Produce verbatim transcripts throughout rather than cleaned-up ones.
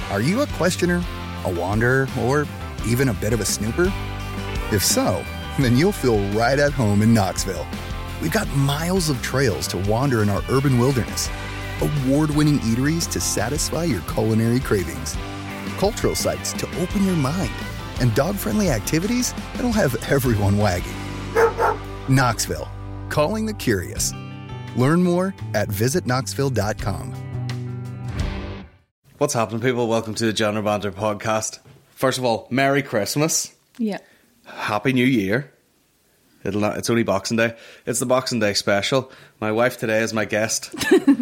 Are you a questioner, a wanderer, or even a bit of a snooper? If so, then you'll feel right at home in Knoxville. We've got miles of trails to wander in our urban wilderness, award-winning eateries to satisfy your culinary cravings, cultural sites to open your mind, and dog-friendly activities that'll have everyone wagging. Knoxville, calling the curious. Learn more at visit knoxville dot com. What's happening, people? Welcome to the Genre Banter podcast. First of all, Merry Christmas. Yeah. Happy New Year. It'll not, it's only Boxing Day. It's the Boxing Day special. My wife today is my guest.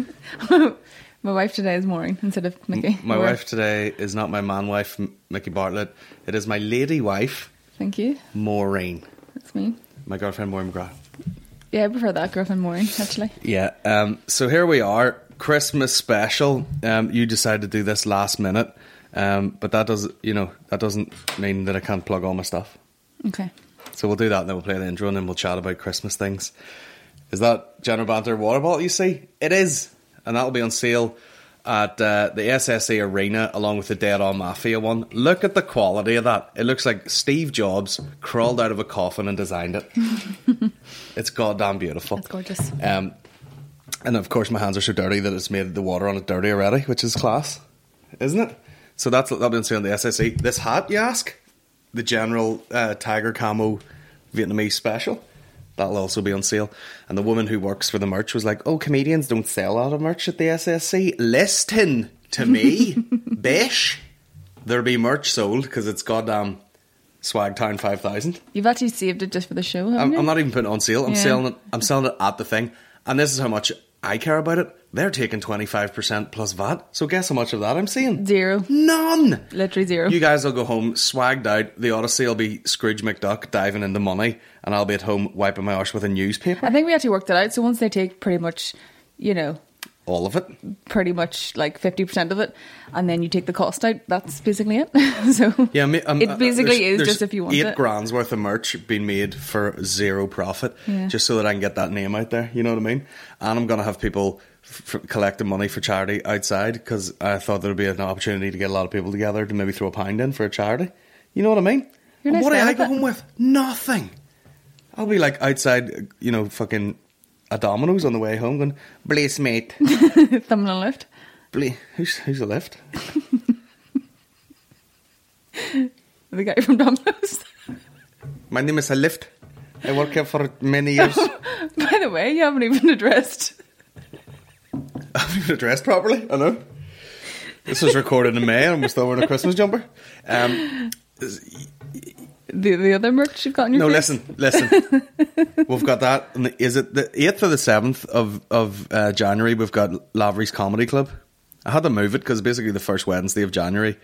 My wife today is Maureen instead of Mickey. My or... wife today is not my man wife, Mickey Bartlett. It is my lady wife. Thank you. Maureen. That's me. My girlfriend, Maureen McGrath. Yeah, I prefer that, girlfriend Maureen, actually. Yeah. Um, so here we are. Christmas special. Um, you decided to do this last minute, um, but that does, you know, that doesn't mean that I can't plug all my stuff. Okay. So we'll do that, and then we'll play the intro, and then we'll chat about Christmas things. Is that Genre Banter water bottle you see? It is, and that'll be on sale at uh, the S S A Arena along with the Dead On Mafia one. Look at the quality of that. It looks like Steve Jobs crawled out of a coffin and designed it. It's goddamn beautiful. It's gorgeous. Um, and of course my hands are so dirty that it's made the water on it dirty already, which is class, isn't it? So that's that'll be on sale on the S S A. This hat, you ask? The General uh, Tiger Camo Vietnamese special. That'll also be on sale. And the woman who works for the merch was like, oh, comedians don't sell a lot of merch at the S S C. Listen to me, bish. There'll be merch sold because it's goddamn Swagtown five thousand. You've actually saved it just for the show, haven't I'm, you? I'm not even putting it on sale. I'm Yeah. selling it. I'm selling it at the thing. And this is how much I care about it. They're taking twenty-five percent plus V A T. So guess how much of that I'm seeing? Zero. None. Literally zero. You guys will go home swagged out. The Odyssey will be Scrooge McDuck diving into money, and I'll be at home wiping my arse with a newspaper. I think we actually worked it out. So once they take pretty much, you know, all of it, pretty much like fifty percent of it, and then you take the cost out, that's basically it. So yeah, um, it basically there's, is there's just if you want eight it. grand's worth of merch being made for zero profit, Yeah. just so that I can get that name out there. You know what I mean? And I'm gonna have people f- f- collecting money for charity outside because I thought there would be an opportunity to get a lot of people together to maybe throw a pound in for a charity. You know what I mean? You're And nice what do guy I with go it. home with? Nothing. I'll be like outside, you know, fucking a Domino's on the way home, going, "Bless mate." Thumb on lift. Ble- who's who's the lift? The guy from Domino's. My name is a lift. I work here for many years. By the way, you haven't even addressed. I haven't even addressed properly. I know. This was recorded in May and we're still wearing a Christmas jumper. Um, The the other merch you've got in your no, face? listen, listen. We've got that. On the, is it the eighth or the seventh of, of uh, January? We've got Lavery's Comedy Club. I had to move it because basically the first Wednesday of January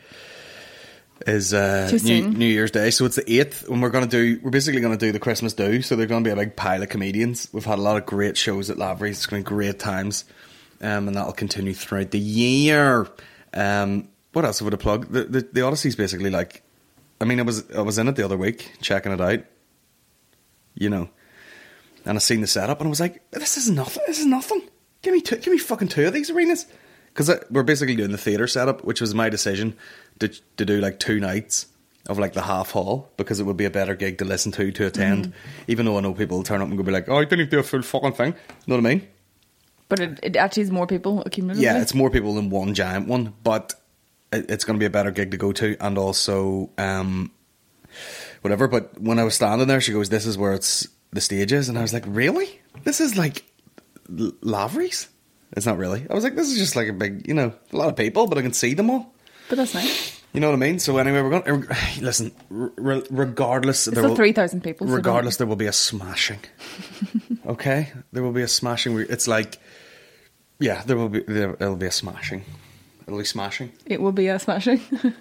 is uh, Too New, soon. New Year's Day. So it's the eighth and we're going to do, we're basically going to do the Christmas do. So there's going to be a big pile of comedians. We've had a lot of great shows at Lavery's. It's going to be great times. Um, and that'll continue throughout the year. Um, what else would I plug? The, the, the Odyssey's basically like, I mean, I was I was in it the other week, checking it out, you know, and I seen the setup, and I was like, "This is nothing. This is nothing. Give me two, give me fucking two of these arenas," because we're basically doing the theatre setup, which was my decision to to do like two nights of like the half hall because it would be a better gig to listen to to attend, mm. even though I know people will turn up and go be like, "Oh, I didn't even do a full fucking thing." You know what I mean? But it, it actually is more people accumulatively. Yeah, it's more people than one giant one, but it's going to be a better gig to go to, and also um, whatever. But when I was standing there, she goes, "This is where it's the stage is," and I was like, "Really? This is like L- Lavery's?" It's not really. I was like, "This is just like a big, you know, a lot of people, but I can see them all." But that's nice. You know what I mean? So anyway, we're going to listen. Re- regardless, It's there still will, three thousand people. So regardless, don't- there will be a smashing. Okay, there will be a smashing. It's like, yeah, there will be. There will be a smashing. It'll be smashing. It will be a smashing.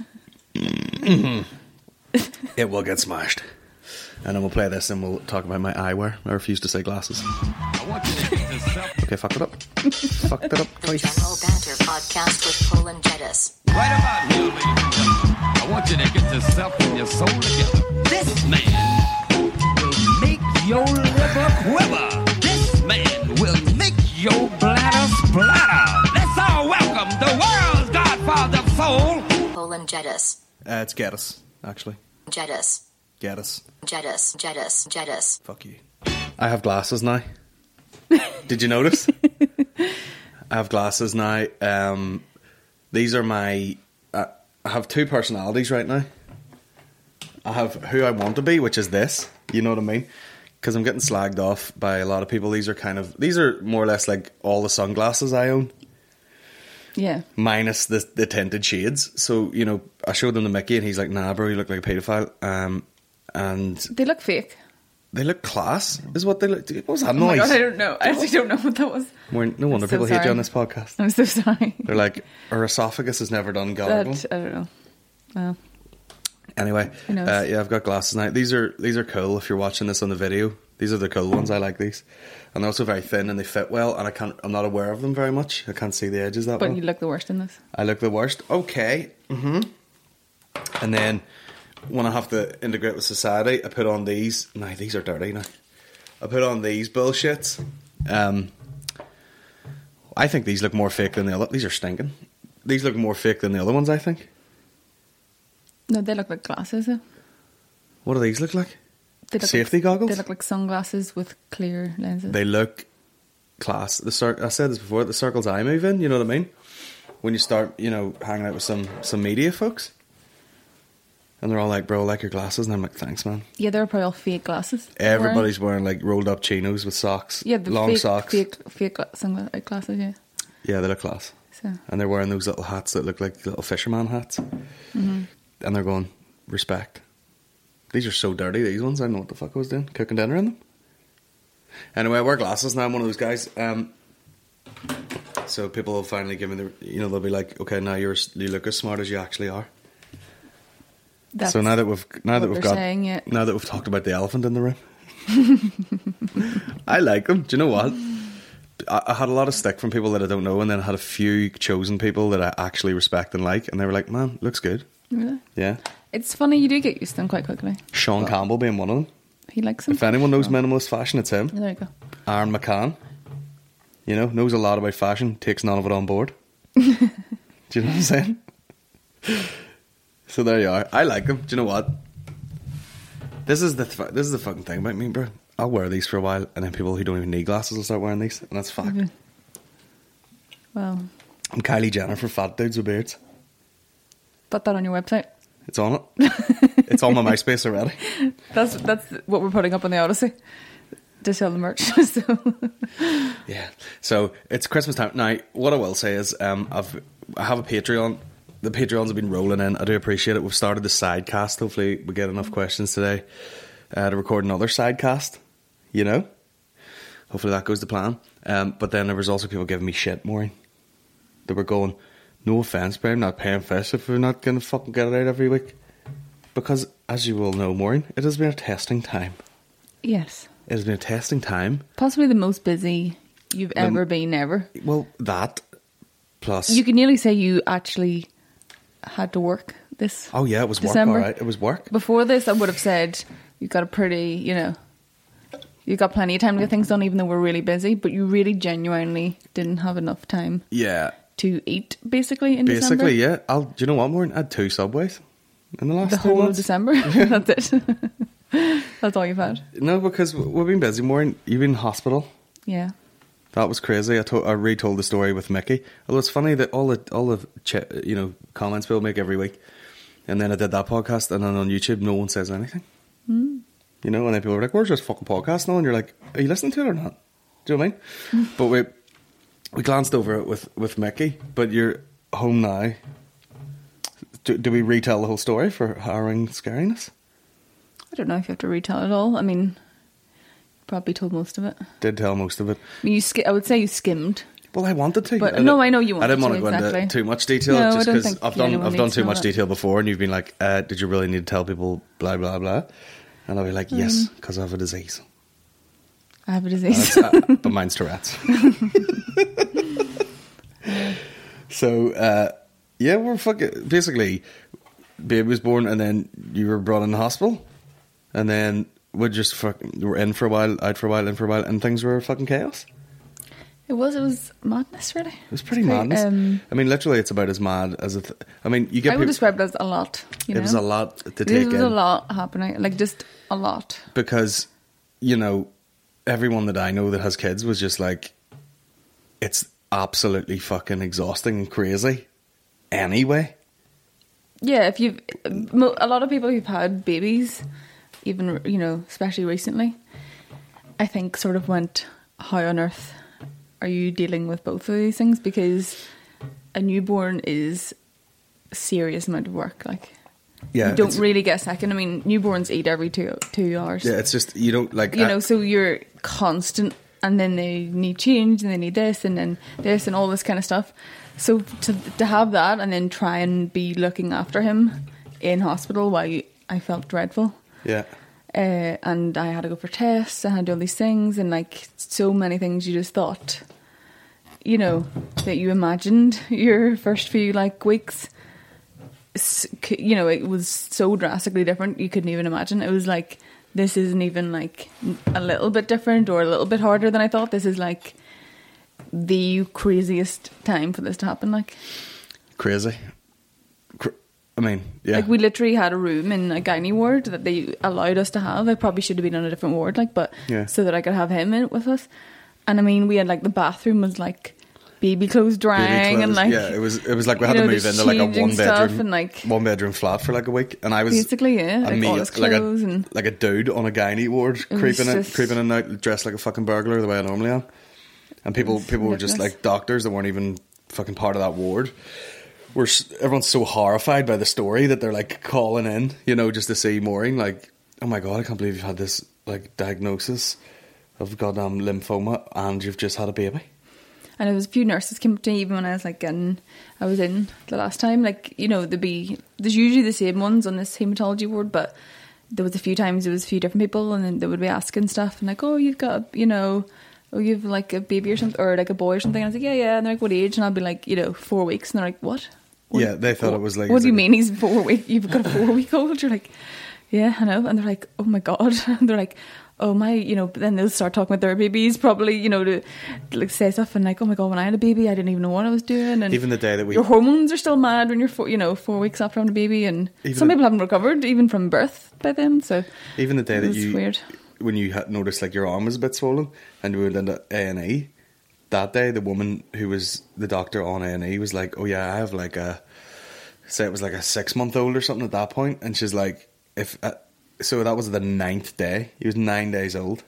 Mm-hmm. It will get smashed. And then we'll play this and we'll talk about my eyewear. I refuse to say glasses. Okay, fucked it up. Fucked it up twice. General Banter podcast with Paul and Jettis. Right about here, ladies and gentlemen, I want you to get yourself and your soul together. This man will make your liver quiver. This man will make your bladder splatter. Let's all welcome the world's godfather of soul, Paul and Jettis. Uh, it's Geddes, actually. Jettis. Geddes. Jettis. Jettis. Jettis. Fuck you. I have glasses now. Did you notice? I have glasses now. Um, these are my... Uh, I have two personalities right now. I have who I want to be, which is this. You know what I mean? Because I'm getting slagged off by a lot of people. These are kind of... These are more or less like all the sunglasses I own. Yeah. Minus the, the tinted shades. So, you know, I showed them to Mickey and he's like, nah, bro, you look like a paedophile. Um, and... They look fake. They look class, is what they look... What was that Oh my noise? God, I don't know. I actually don't know what that was. We're, no wonder so people hate you sorry. on this podcast. I'm so sorry. They're like, our esophagus has never done gargle. That, I don't know. Well, Anyway, Who knows? uh, yeah, I've got glasses now. These are these are cool if you're watching this on the video. These are the cool ones. I like these. And they're also very thin and they fit well. And I can't, I'm not aware of them very much. I can't see the edges that but well. you look the worst in this. I look the worst. Okay. Mm-hmm. And then when I have to integrate with society, I put on these. Now, these are dirty now. I put on these bullshits. Um, I think these look more fake than the other. These are stinking. These look more fake than the other ones, I think. No, they look like glasses. Though. What do these look like? They look Safety like, goggles? They look like sunglasses with clear lenses. They look class. The cir- I said this before, the circles I move in, you know what I mean? When you start, you know, hanging out with some, some media folks. And they're all like, bro, I like your glasses. And I'm like, thanks, man. Yeah, they're probably all fake glasses. they're wearing. Everybody's wearing like rolled up chinos with socks. Yeah, the long fake, socks. fake, fake gla- sunglasses, glasses, yeah. Yeah, they look class. So. And they're wearing those little hats that look like little fisherman hats. Mm-hmm. And they're going, respect. These are so dirty, these ones. I don't know what the fuck I was doing. Cooking dinner in them. Anyway, I wear glasses now. I'm one of those guys. Um, so people will finally give me the... You know, they'll be like, okay, now you're, you look as smart as you actually are. That's so now that we've now that what we've they're got saying, yeah. now that we've talked about the elephant in the room, I like them. Do you know what? I, I had a lot of stick from people that I don't know, and then I had a few chosen people that I actually respect and like, and they were like, "Man, looks good." Really? Yeah. It's funny, you do get used to them quite quickly. Sean Well, Campbell being one of them. He likes them. If anyone knows Oh. minimalist fashion, it's him. Yeah, there you go. Aaron McCann, you know, knows a lot about fashion, takes none of it on board. Do you know what I'm saying? So there you are. I like them. Do you know what? This is the th- this is the fucking thing about me, bro. I'll wear these for a while, and then people who don't even need glasses will start wearing these, and that's fact. Mhm. Well, I'm Kylie Jenner for fat dudes with beards. put that on your website. It's on it. It's on my MySpace already. That's that's what we're putting up on the Odyssey to sell the merch. So Yeah. So it's Christmas time now. What I will say is, um, I've I have a Patreon. The Patreons have been rolling in. I do appreciate it. We've started the sidecast. Hopefully, we get enough questions today uh, to record another sidecast. You know, hopefully that goes to plan. Um, but then there was also people giving me shit, Maureen. They were going, "No offense, but I'm not paying fish if we're not going to fucking get it out every week." Because, as you will know, Maureen, it has been a testing time. yes, It has been a testing time. possibly the most busy you've Um, ever been ever. Well, that plus You could nearly say you actually had to work this. oh yeah, it was December. work. All right, it was work. Before this, I would have said you got a pretty, you know, you got plenty of time to get things done, even though we're really busy. But you really genuinely didn't have enough time Yeah, to eat, basically in basically, December. yeah. I'll. Do you know what, Maureen? I had two Subways in the last The two whole of months. December. That's it. That's all you've had. No, because we've been busy, Maureen. You've been in hospital. Yeah. That was crazy. I, to- I retold the story with Mickey. Although it's funny that all the all the ch- you know comments people make every week, and then I did that podcast, and then on YouTube, no one says anything. Mm. You know, and then people are like, "Where's this fucking podcast now?" And you're like, "Are you listening to it or not?" Do you know what I mean? But we we glanced over it with with Mickey. But you're home now. Do, do we retell the whole story for harrowing scariness? I don't know if you have to retell it all. I mean, probably told most of it. Did tell most of it. I mean, you sk- I would say you skimmed. Well, I wanted to. But- I no, di- I know you I didn't wanted want to, to go exactly. into too much detail, No, I just don't because think I've done anyone I've done needs too to know much that. detail before, and you've been like, uh, "Did you really need to tell people blah blah blah?" And I'll be like, "Yes, Mm. because I have a disease." I have a And disease. it's- uh, but mine's Tourette's. So uh, yeah, we're fucking basically. Baby was born, and then you were brought in the hospital, and then we just fucking were in for a while, out for a while, in for a while, and things were fucking chaos. It was. It was madness, really. It was pretty It's madness. um, I mean, literally, it's about as mad as a. Th- I mean, you get. I would people- describe it as a lot. You know? it was a lot to It take was in a lot happening. Like, just a lot. because, you know, everyone that I know that has kids was just like, it's absolutely fucking exhausting and crazy. Anyway, Yeah, if you've... mo- A lot of people who've had babies, even, you know, especially recently, I think sort of went, how on earth are you dealing with both of these things? Because a newborn is a serious amount of work. Like, yeah, you don't it's- really get a second. I mean, newborns eat every two two hours. Yeah, it's just you don't like. You I- know, so you're constant, and then they need change, and they need this, and then this, and all this kind of stuff. So to to have that, and then try and be looking after him in hospital while you, I felt dreadful. yeah, Uh, and I had to go for tests, I had to do all these things, and like so many things you just thought, you know, that you imagined your first few like weeks. s- c- You know, it was so drastically different you couldn't even imagine. It was like, this isn't even like a little bit different or a little bit harder than I thought. This is like the craziest time for this to happen. Like, crazy. Cr- I mean, yeah, like we literally had a room in a gynae ward that they allowed us to have. I probably should have been on a different ward, like, but Yeah. so that I could have him in it with us. And I mean, we had like the bathroom was like baby clothes drying, Baby and clothes. like, yeah, it was it was like we you had to know, move the into like a changing one stuff bedroom and, like- one bedroom flat for like a week, and I was basically, yeah, a like me- all his like a clothes and like a dude on a gynae ward was creeping in, just- creeping in and out dressed like a fucking burglar the way I normally am, and people It's people were just ridiculous. like doctors that weren't even fucking part of that ward. We're s- everyone's so horrified by the story that they're like calling in, you know, just to see Maureen. Like, oh my god, I can't believe you've had this like diagnosis of goddamn lymphoma and you've just had a baby. And there was a few nurses came up to me even when I was like in, I was in the last time. Like, you know, there'd be, there's usually the same ones on this hematology ward, but there was a few times there was a few different people, and then they would be asking stuff and like, oh, you've got, a, you know, oh, you've like a baby or something, or like a boy or something. And I was like, yeah, yeah. And they're like, what age? And I'll be like, you know, four weeks. And they're like, what? What- Yeah, they thought it was like- What do you like- mean he's four week? You've got a four week old? You're like, yeah, I know. And they're like, oh my god. And they're like, oh my, you know. But then they'll start talking about their babies, probably, you know, to, to like say stuff and like, oh my god, when I had a baby, I didn't even know what I was doing. And Even the day that we- your hormones are still mad when you're four, you know, four weeks after having a baby, and Even some the- people haven't recovered even from birth by then. So Even the day it that was you, weird. when you had noticed like your arm was a bit swollen and you went into A and E, that day the woman who was the doctor on A and E was like, oh yeah, I have like a, say it was like a six month old or something at that point, and she's like, if uh, so that was the ninth day, he was nine days old,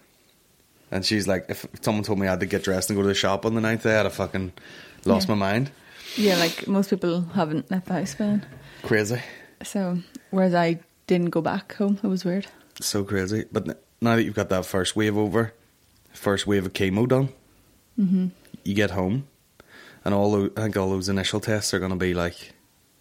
and she's like, if someone told me I had to get dressed and go to the shop on the ninth day, I'd have fucking lost Yeah. my mind. Yeah, like most people haven't left the house by then. Crazy. So whereas I didn't go back home, it was weird. So crazy. But n- now that you've got that first wave over, first wave of chemo done, mm-hmm. you get home, and all those, I think all those initial tests are going to be like,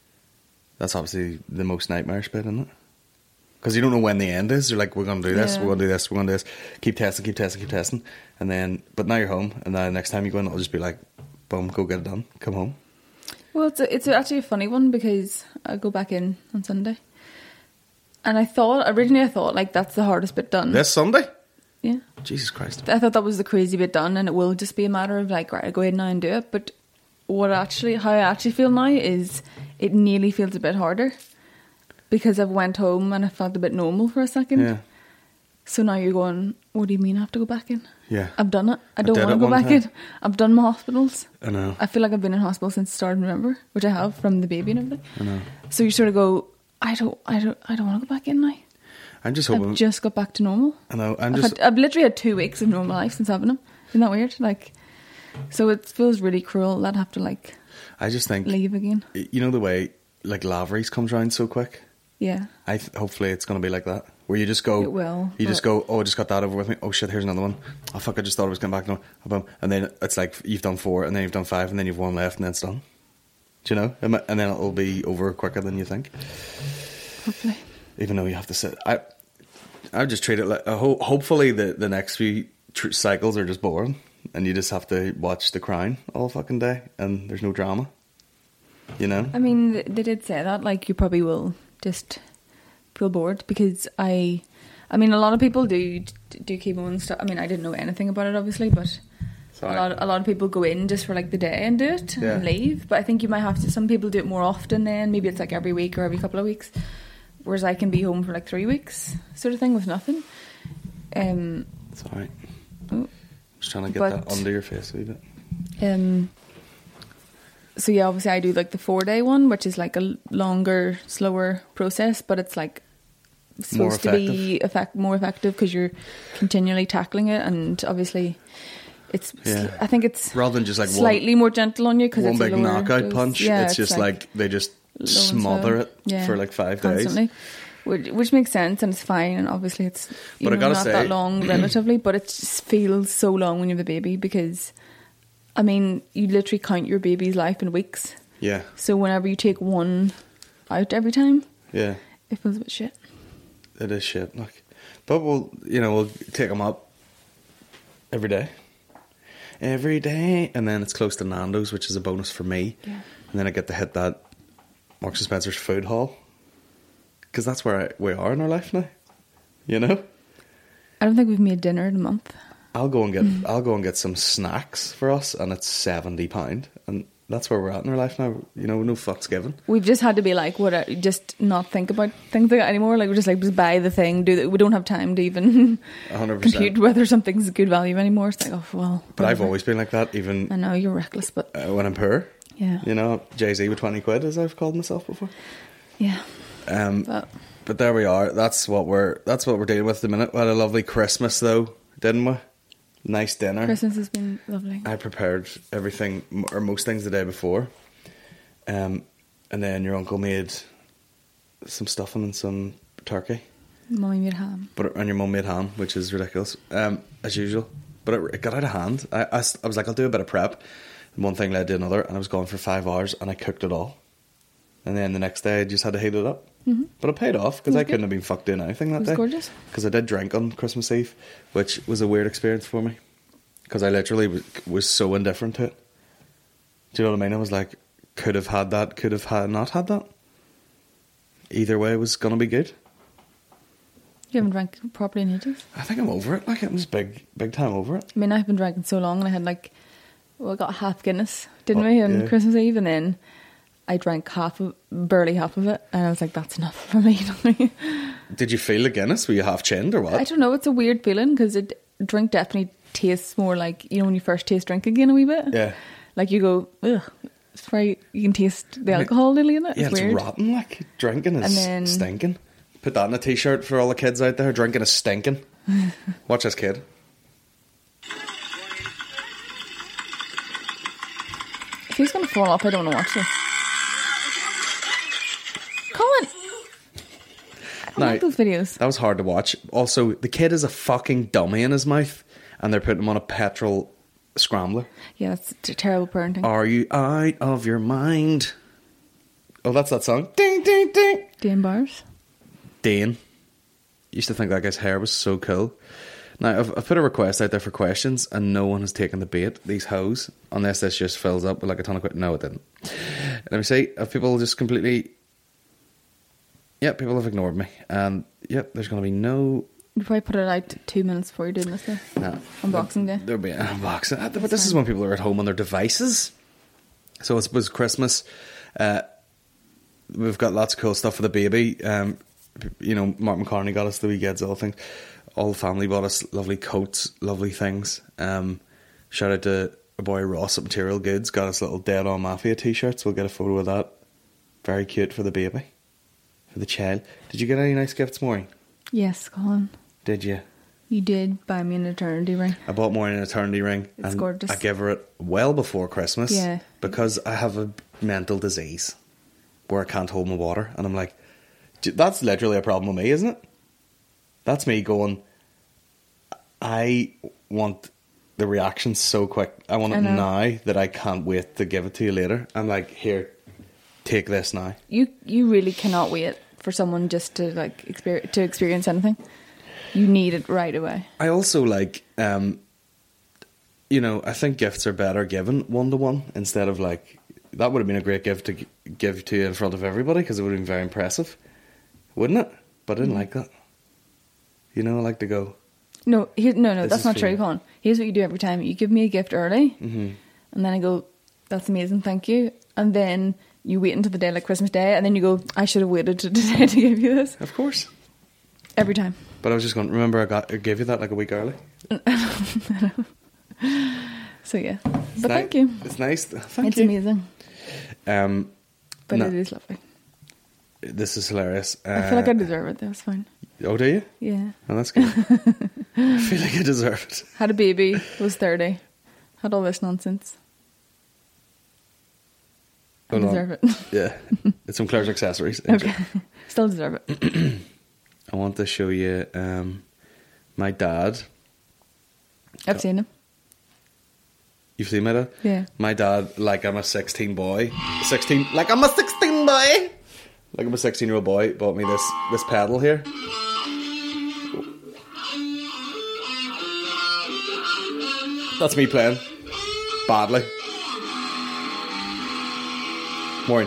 that's obviously the most nightmarish bit, isn't it? Because you don't know when the end is. You're like, we're going to do this, Yeah. we're going to do this, we're going to do this. Keep testing, keep testing, keep testing. And then, but now you're home, and then next time you go in, it'll just be like, boom, go get it done, come home. Well, it's a, it's actually a funny one because I go back in on Sunday, and I thought originally I thought like that's the hardest bit done. This Sunday? Yeah, Jesus Christ. I thought that was the crazy bit done, and it will just be a matter of like, right, I go ahead now and do it. But what actually, how I actually feel now is it nearly feels a bit harder because I've went home and I felt a bit normal for a second. Yeah. So now you're going, what do you mean I have to go back in? Yeah. I've done it. I I don't did want to it go one back time. in. I've done my hospitals. I know. I feel like I've been in hospital since the start of November, which I have from the baby and everything. I know. So you sort of go, I don't, I don't, I don't want to go back in now. I'm just hoping. I've just got back to normal. I know. I'm I've, just. had, I've literally had two weeks of normal life since having him. Isn't that weird? Like, so it feels really cruel that I have to like I just think. leave again. You know the way like Lavery's comes round so quick. Yeah. I th- hopefully it's going to be like that, where you just go, It will, you just but- go, oh, I just got that over with me. Oh shit, here's another one. Oh fuck, I just thought I was coming back. No, boom, and then it's like you've done four, and then you've done five, and then you've one left, and then it's done. Do you know? And and then it'll be over quicker than you think. Hopefully. Even though you have to sit, I, I would just treat it like. Uh, ho- hopefully the the next few tr- cycles are just boring, and you just have to watch The Crown all fucking day, and there's no drama. You know? I mean, th- they did say that. Like, you probably will just feel bored because I, I mean, a lot of people do do chemo and stuff. I mean, I didn't know anything about it, obviously, but Sorry. A lot, a lot of people go in just for like the day and do it Yeah. and leave. But I think you might have to. Some people do it more often. Then maybe it's like every week or every couple of weeks. Whereas I can be home for like three weeks, sort of thing, with nothing. Um, Sorry. Oh. Just trying to get But- that under your face a wee bit. um. So yeah, obviously I do like the four day one, which is like a longer, slower process, but it's like More supposed to be effect more effective because you're continually tackling it, and obviously it's. Yeah. I think it's Rather than just like one- slightly more gentle on you because One it's a big lower knockout dose. punch. Yeah, it's, just like, they just low and smother slow. it Yeah, for like five constantly. days. Which, which makes sense and it's fine, and obviously it's you But I know, gotta not say- that long relatively, but it just feels so long when you have a baby because, I mean, you literally count your baby's life in weeks. Yeah, So whenever you take one out every time, yeah. it feels a bit shit. It is shit. Like, but we'll, you know, we'll take them up every day, every day, and then it's close to Nando's, which is a bonus for me. Yeah. And then I get to hit that Marks and Spencer's food hall because that's where I, we are in our life now. You know, I don't think we've made dinner in a month. I'll go and get, Mm. I'll go and get some snacks for us, and it's seventy pound, and that's where we're at in our life now. You know, no fucks given. We've just had to be like, what? Just not think about things like that anymore. Like we're just like, just buy the thing. Do that. We don't have time to even A hundred percent. compute whether something's good value anymore. It's like, oh well. But I've whatever. always been like that, even I know you're reckless, but uh, when I'm poor. yeah, You know, Jay-Z with twenty quid, as I've called myself before. yeah. Um, But But there we are. That's what we're that's what we're dealing with at the minute. We had a lovely Christmas though, didn't we? Nice dinner. Christmas has been lovely. I prepared everything m- or most things the day before. Um, and then your uncle made some stuffing and some turkey. Mummy made ham. But it- and your mum made ham, which is ridiculous, um, as usual. But it, it got out of hand. I, I, s- I was like, I'll do a bit of prep. And one thing led to another, and I was gone for five hours, and I cooked it all. And then the next day, I just had to heat it up. Mm-hmm. But it paid off because It was I couldn't good. have been fucked doing anything that It was day. gorgeous. Because I did drink on Christmas Eve, which was a weird experience for me. Because I literally was, was so indifferent to it. Do you know what I mean? I was like, could have had that, could have had not had that. Either way was going to be good. You haven't drank properly in ages. I think I'm over it. Like, it was big, big time over it. I mean, I've been drinking so long, and I had like, well, I got half Guinness, didn't Oh, we, on yeah. Christmas Eve, and then I drank half of, barely half of it, and I was like, that's enough for me. Did you feel the Guinness? Were you half chinned or what? I don't know. It's a weird feeling because it drink definitely tastes more like, you know, when you first taste drink again a wee bit. Yeah. Like you go, ugh. It's very. You can taste the alcohol nearly in it. Yeah, it's it's weird. rotten. Like, drinking is And then- stinking. Put that in a t-shirt for all the kids out there. Drinking is stinking. Watch this kid. If he's going to fall off, I don't want to watch this. Colin! I don't Now, like those videos. That was hard to watch. Also, the kid is a fucking dummy in his mouth, and they're putting him on a petrol scrambler. Yeah, that's t- terrible parenting. Are you out of your mind? Oh, that's that song. Ding, ding, ding. Dane Bars. Dane. Used to think that guy's hair was so cool. Now, I've, I've put a request out there for questions, and no one has taken the bait, these hoes, unless this just fills up with like a ton of questions. No, it didn't. Let me see. Have people just completely... Yeah, people have ignored me. And, yep, there's going to be no... You probably put it out two minutes before you're doing this, though. no. On Boxing Day. There'll be an unboxing. But this is when people are at home on their devices. So I suppose Christmas... Uh, we've got lots of cool stuff for the baby. Um, you know, Mark McCartney got us the wee Gedzell thing. All the family bought us lovely coats, lovely things. Um, shout out to a boy Ross at Material Goods, got us little Dead On Mafia t-shirts. We'll get a photo of that. Very cute for the baby, for the child. Did you get any nice gifts, Maureen? Yes, Colin. Did you? You did buy me an eternity ring. I bought Maureen an eternity ring. It's and gorgeous. I gave her it well before Christmas. Yeah. Because I have a mental disease where I can't hold my water. And I'm like, that's literally a problem with me, isn't it? That's me going, I want the reaction so quick. I want it I know. now that I can't wait to give it to you later. I'm like, here, take this now. You you really cannot wait for someone just to like experience to experience anything. You need it right away. I also like, um, you know, I think gifts are better given one to one instead of like, that would have been a great gift to g- give to you in front of everybody because it would have been very impressive, wouldn't it? But I didn't like that. You know, I like to go, No, here, no, no, This that's is not for true, you. Colin. Here's what you do every time. You give me a gift early, mm-hmm. and then I go, that's amazing, thank you. And then you wait until the day, like Christmas Day, and then you go, I should have waited to today to give you this. Of course. Every time. But I was just going, remember I got I gave you that like a week early? So yeah. It's But ni- thank you. It's nice. Thank It's you. amazing. Um, But no. it is lovely. This is hilarious. Uh, I feel like I deserve it, though. It's fine. Oh, do you? Yeah. Oh, that's good. I feel like I deserve it. Had a baby, was thirty. Had all this nonsense. I Hold on. deserve it. Yeah. It's from Claire's Accessories. Okay. Still deserve it. I want to show you um, my dad. I've seen him. You've seen my dad? Yeah. My dad, like I'm a sixteen boy. sixteen, like I'm a sixteen boy. Like I'm a sixteen year old boy, bought me this this pedal here. That's me playing. Badly. Maureen.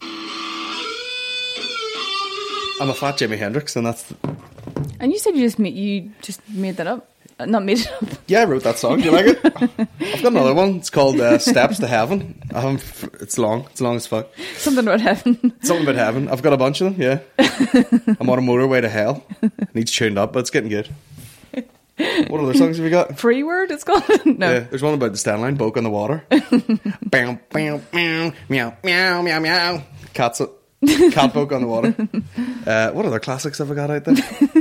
I'm a fat Jimi Hendrix, and that's... And you said you just made, you just made that up. Uh, Not made it up. Yeah, I wrote that song. Do you like it? I've got another one. It's called uh, Steps to Heaven. I haven't, it's long. It's long as fuck. Something about heaven. Something about heaven. I've got a bunch of them, yeah. I'm on a motorway to hell. Needs tuned up, but it's getting good. What other songs have you got? Free word, it's called? No. Yeah, there's one about the stand line, Boke on the water. Bow, bow, meow, meow, meow, meow, meow. Cats, cat Boke on the water. Uh, what other classics have I got out there?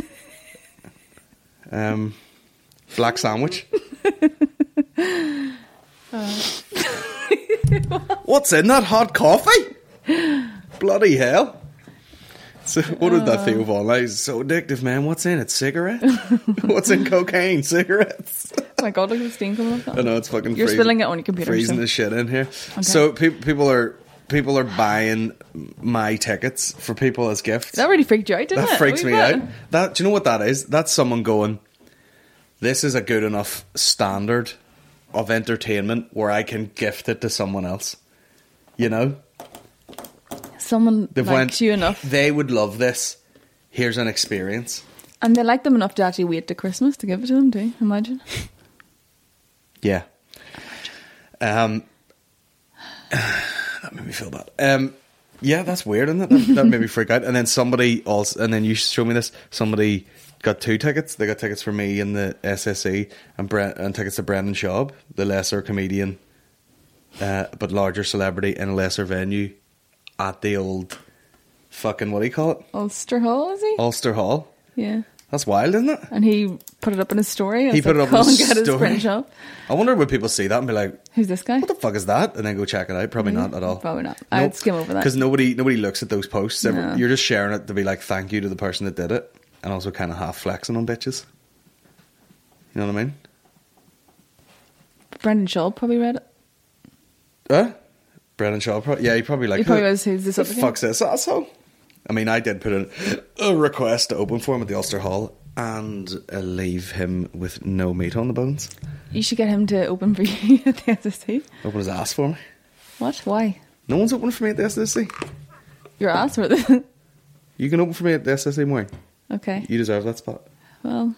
Um, Black Sandwich. What's in that hot coffee? Bloody hell. So what did that feel for? Like, it's so addictive, man. What's in it? Cigarettes? What's in cocaine? Cigarettes? Oh my god, look at the steam coming off. I know, it's fucking You're freezing, spilling it on your computer. freezing so. the shit in here. So pe- people are people are buying my tickets for people as gifts. That really freaked you out, didn't That it? freaks A me wee bit. out. That, do you know what that is? That's someone going, this is a good enough standard of entertainment where I can gift it to someone else. You know? Someone They've likes went, you enough. they would love this. Here's an experience. And they like them enough to actually wait to Christmas to give it to them too, imagine. Yeah. Um, that made me feel bad. Um, yeah, that's weird, isn't it? That, that made me freak out. And then somebody also, and then you showed me this, somebody got two tickets. They got tickets for me and the S S E and, Bre- and tickets to Brendan Schaub, the lesser comedian, uh, but larger celebrity in a lesser venue at the old fucking, what do you call it? Ulster Hall, is he? Ulster Hall. Yeah. That's wild, isn't it? And he put it up in his story. I He was put like, it up in "Come his and get his story. print shop." I wonder would people see that and be like, Who's this guy? what the fuck is that? And then go check it out. Probably not at all. Probably not. I'd skim over that. Because nobody nobody looks at those posts. Every- No. You're just sharing it to be like, thank you to the person that did it. And also kind of half flexing on bitches. You know what I mean? Brendan Shaw probably read it. Huh? Brendan Shaw, pro- yeah, he probably like, He probably was, who's this the other guy? fuck's this asshole? I mean, I did put in a request to open for him at the Ulster Hall and uh, leave him with no meat on the bones. You should get him to open for you at the S S C. Open his ass for me. What? Why? No one's opening for me at the S S C. Your ass or the... You can open for me at the S S C, Maureen. Okay. You deserve that spot. Well,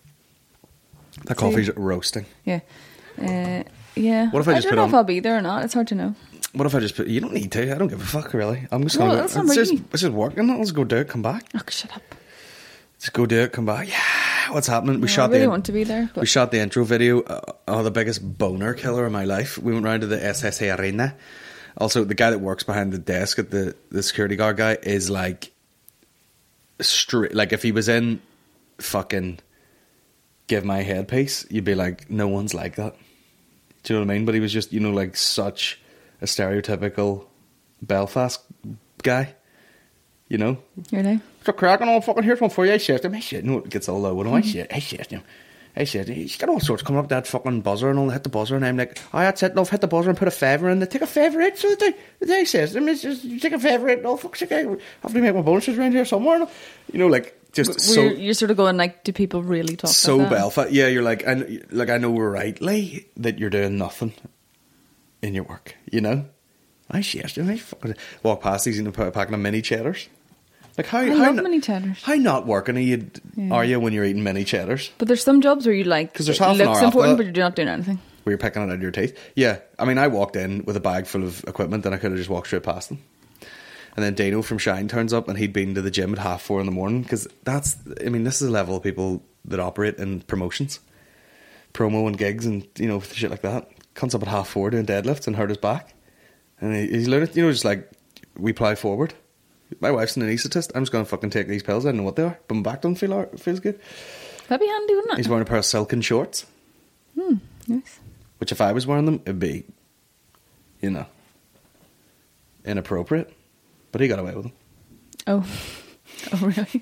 That See. coffee's roasting. yeah. Uh, yeah. What if I just don't put know on- if I'll be there or not. It's hard to know. What if I just put... You don't need to. I don't give a fuck, really. I'm just No, going to... that's It's not just, right. it's just working. Let's go do it, come back. Oh, shut up. Just go do it, come back. Yeah, what's happening? We No, shot I really the... want to be there. But We shot the intro video. Uh, oh, the biggest boner killer of my life. We went round to the S S A Arena. Also, the guy that works behind the desk at the, the security guard guy is like... Straight... Like, if he was in fucking... Give My Headpiece, you'd be like, no one's like that. Do you know what I mean? But he was just, you know, like such a stereotypical Belfast guy. You know? really? So cracking on fucking here's one for you. I said to him, hey shit, no, it gets all low. What do I say? I said to him, I said, he's got all sorts coming up that fucking buzzer and all, hit the buzzer, and I'm like, oh, that's it, love, hit the buzzer and put a favour in. They take a favour out, so they, they says to him, it's just, you take a favour out, no, fuck's sake, I have to make my bonuses around here somewhere. You know, like, just But so... you're, you're sort of going like, do people really talk So like that? Belfast, yeah. You're like, I, like I know rightly that you're doing nothing in your work. You know, I shit. I fucking walk past these and packing of mini cheddars. Like how I how love no- mini cheddars. How not working are you, Yeah. are you when you're eating mini cheddars? But there's some jobs where you like 'Cause there's it half an looks hour after important, that. but you're not doing anything. Where you're picking it out of your teeth. Yeah, I mean, I walked in with a bag full of equipment and I could have just walked straight past them. And then Dano from Shine turns up and he'd been to the gym at half four in the morning because that's, I mean, this is the level of people that operate in promotions, promo and gigs and, you know, shit like that. Comes up at half four doing deadlifts and hurt his back. And he, he's learning, you know, just like, we plough forward. My wife's an anaesthetist. I'm just going to fucking take these pills. I don't know what they are, but my back doesn't feel, all- feels good. That'd be handy, wouldn't it? He's wearing a pair of silken shorts, Hmm, nice. which if I was wearing them, it'd be, you know, inappropriate. But he got away with them. Oh, oh really?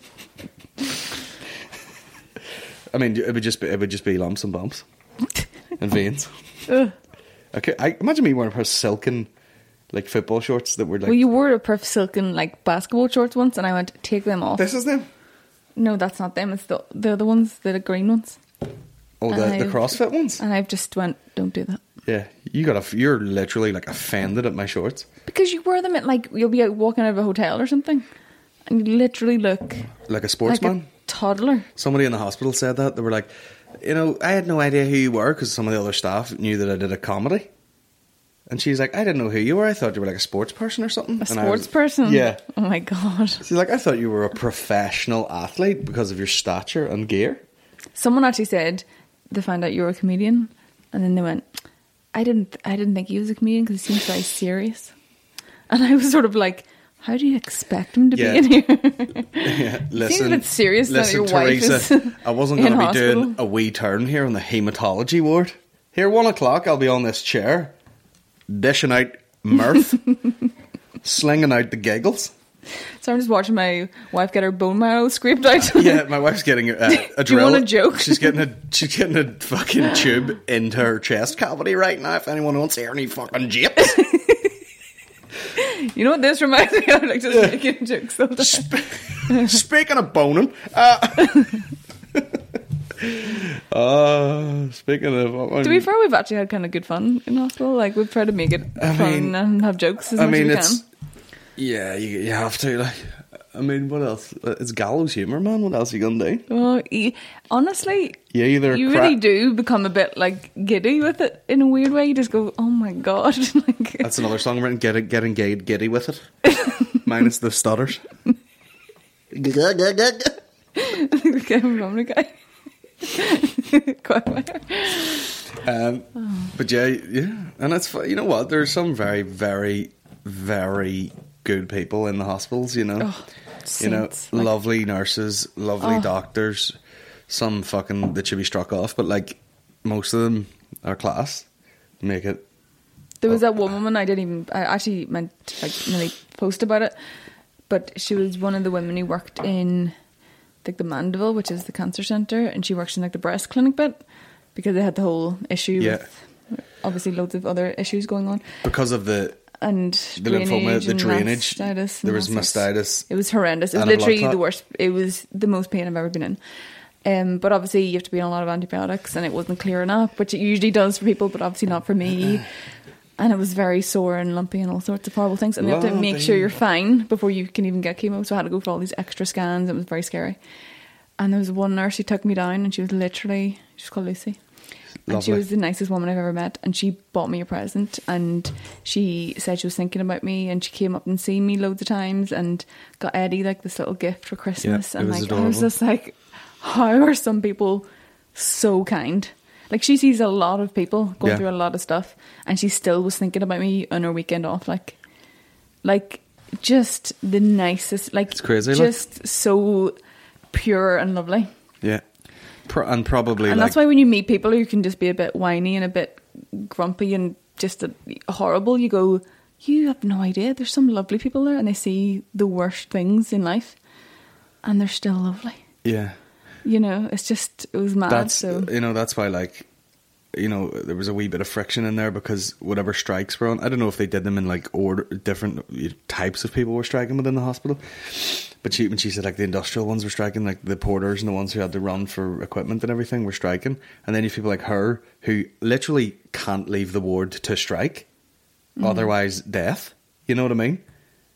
I mean, it would just be, it would just be lumps and bumps and veins. Ugh. Okay, I imagine me wearing a pair of silken, like football shorts that were like. Well, you wore a pair of silken like basketball shorts once, and I went take them off. This is them. No, that's not them. It's the the other ones, the green ones. Oh, the, the I've- CrossFit ones. And I've just went, don't do that. Yeah, you got a. You're literally like offended at my shorts. Because you wear them at like, you'll be out walking out of a hotel or something, and you literally look Like a like sportsman. a toddler. Somebody in the hospital said that. They were like, you know, I had no idea who you were because some of the other staff knew that I did a comedy. And she's like, I didn't know who you were. I thought you were like a sports person or something. A And I sports was- person? Yeah. Oh my God. She's like, I thought you were a professional athlete because of your stature and gear. Someone actually said they found out you were a comedian, and then they went, I didn't I didn't think he was a comedian because he seems very serious. And I was sort of like, how do you expect him to Yeah. be in here? Yeah, listen, Seems a bit serious now that listen, your wife Teresa, is I wasn't in going to be hospital. doing a wee turn here on the haematology ward. Here, one o'clock, I'll be on this chair, dishing out mirth, slinging out the giggles. So I'm just watching my wife get her bone marrow scraped out. Yeah, my wife's getting a, a Do you drill. want a joke? She's getting a she's getting a fucking tube into her chest cavity right now. If anyone wants to hear any fucking japes. You know what this reminds me of? Like just making jokes all the time. Speaking of boning, uh, uh, speaking of, To be fair, we've actually had kind of good fun in hospital. Like we've tried to make it I fun mean- and have jokes as I much mean, as we it's can. yeah, you you have to like. I mean, what else? It's gallows humor, man. What else are you gonna do? Well, you, honestly, You either you cra- really do become a bit like giddy with it in a weird way. You just go, "Oh my god!" like, That's another song written. Get getting gay, giddy with it. Minus the stutters. Kevin Family Guy. Quagmire. Um, But yeah, yeah, and it's fu- you know what? There's some very, very, very good people in the hospitals. You know, Oh, you know, saints. Like- lovely nurses, lovely Oh. doctors. Some fucking that should be struck off, but like most of them are class. Make it. There was that one woman I didn't even. I actually meant to, like nearly post about it, but she was one of the women who worked in like the Mandeville, which is the cancer center, and she works in like the breast clinic bit because they had the whole issue Yeah. with obviously loads of other issues going on. Because of the And The lymphoma, drainage the and drainage, mastitis there and was all sorts. mastitis It was horrendous. It was and a blood literally clot. the worst. It was the most pain I've ever been in. Um, but obviously you have to be on a lot of antibiotics, and it wasn't clearing up, which it usually does for people, but obviously not for me. And it was very sore and lumpy and all sorts of horrible things. And you have to make sure Lumpy. you're fine before you can even get chemo. So I had to go for all these extra scans. It was very scary. And there was one nurse who took me down, and she was literally, she's called Lucy. And she Lovely. was the nicest woman I've ever met, and she bought me a present, and she said she was thinking about me, and she came up and seen me loads of times and got Eddie like this little gift for Christmas. Yeah, it and was like I was adorable. just like, how are some people so kind? Like she sees a lot of people going Yeah. through a lot of stuff, and she still was thinking about me on her weekend off. Like, like just the nicest, like It's crazy, like. just so pure and lovely. yeah, Pro- and probably And like that's why when you meet people who can just be a bit whiny and a bit grumpy and just a, horrible, you go, you have no idea. There's some lovely people there, and they see the worst things in life, and they're still lovely. yeah. You know, it's just, it was mad. That's so you know that's why like you know there was a wee bit of friction in there because whatever strikes were on. I don't know if they did them in like order different types of people were striking within the hospital. But she when she said like the industrial ones were striking, like the porters and the ones who had to run for equipment and everything were striking, and then you have people like her who literally can't leave the ward to strike, Mm. otherwise death. You know what I mean?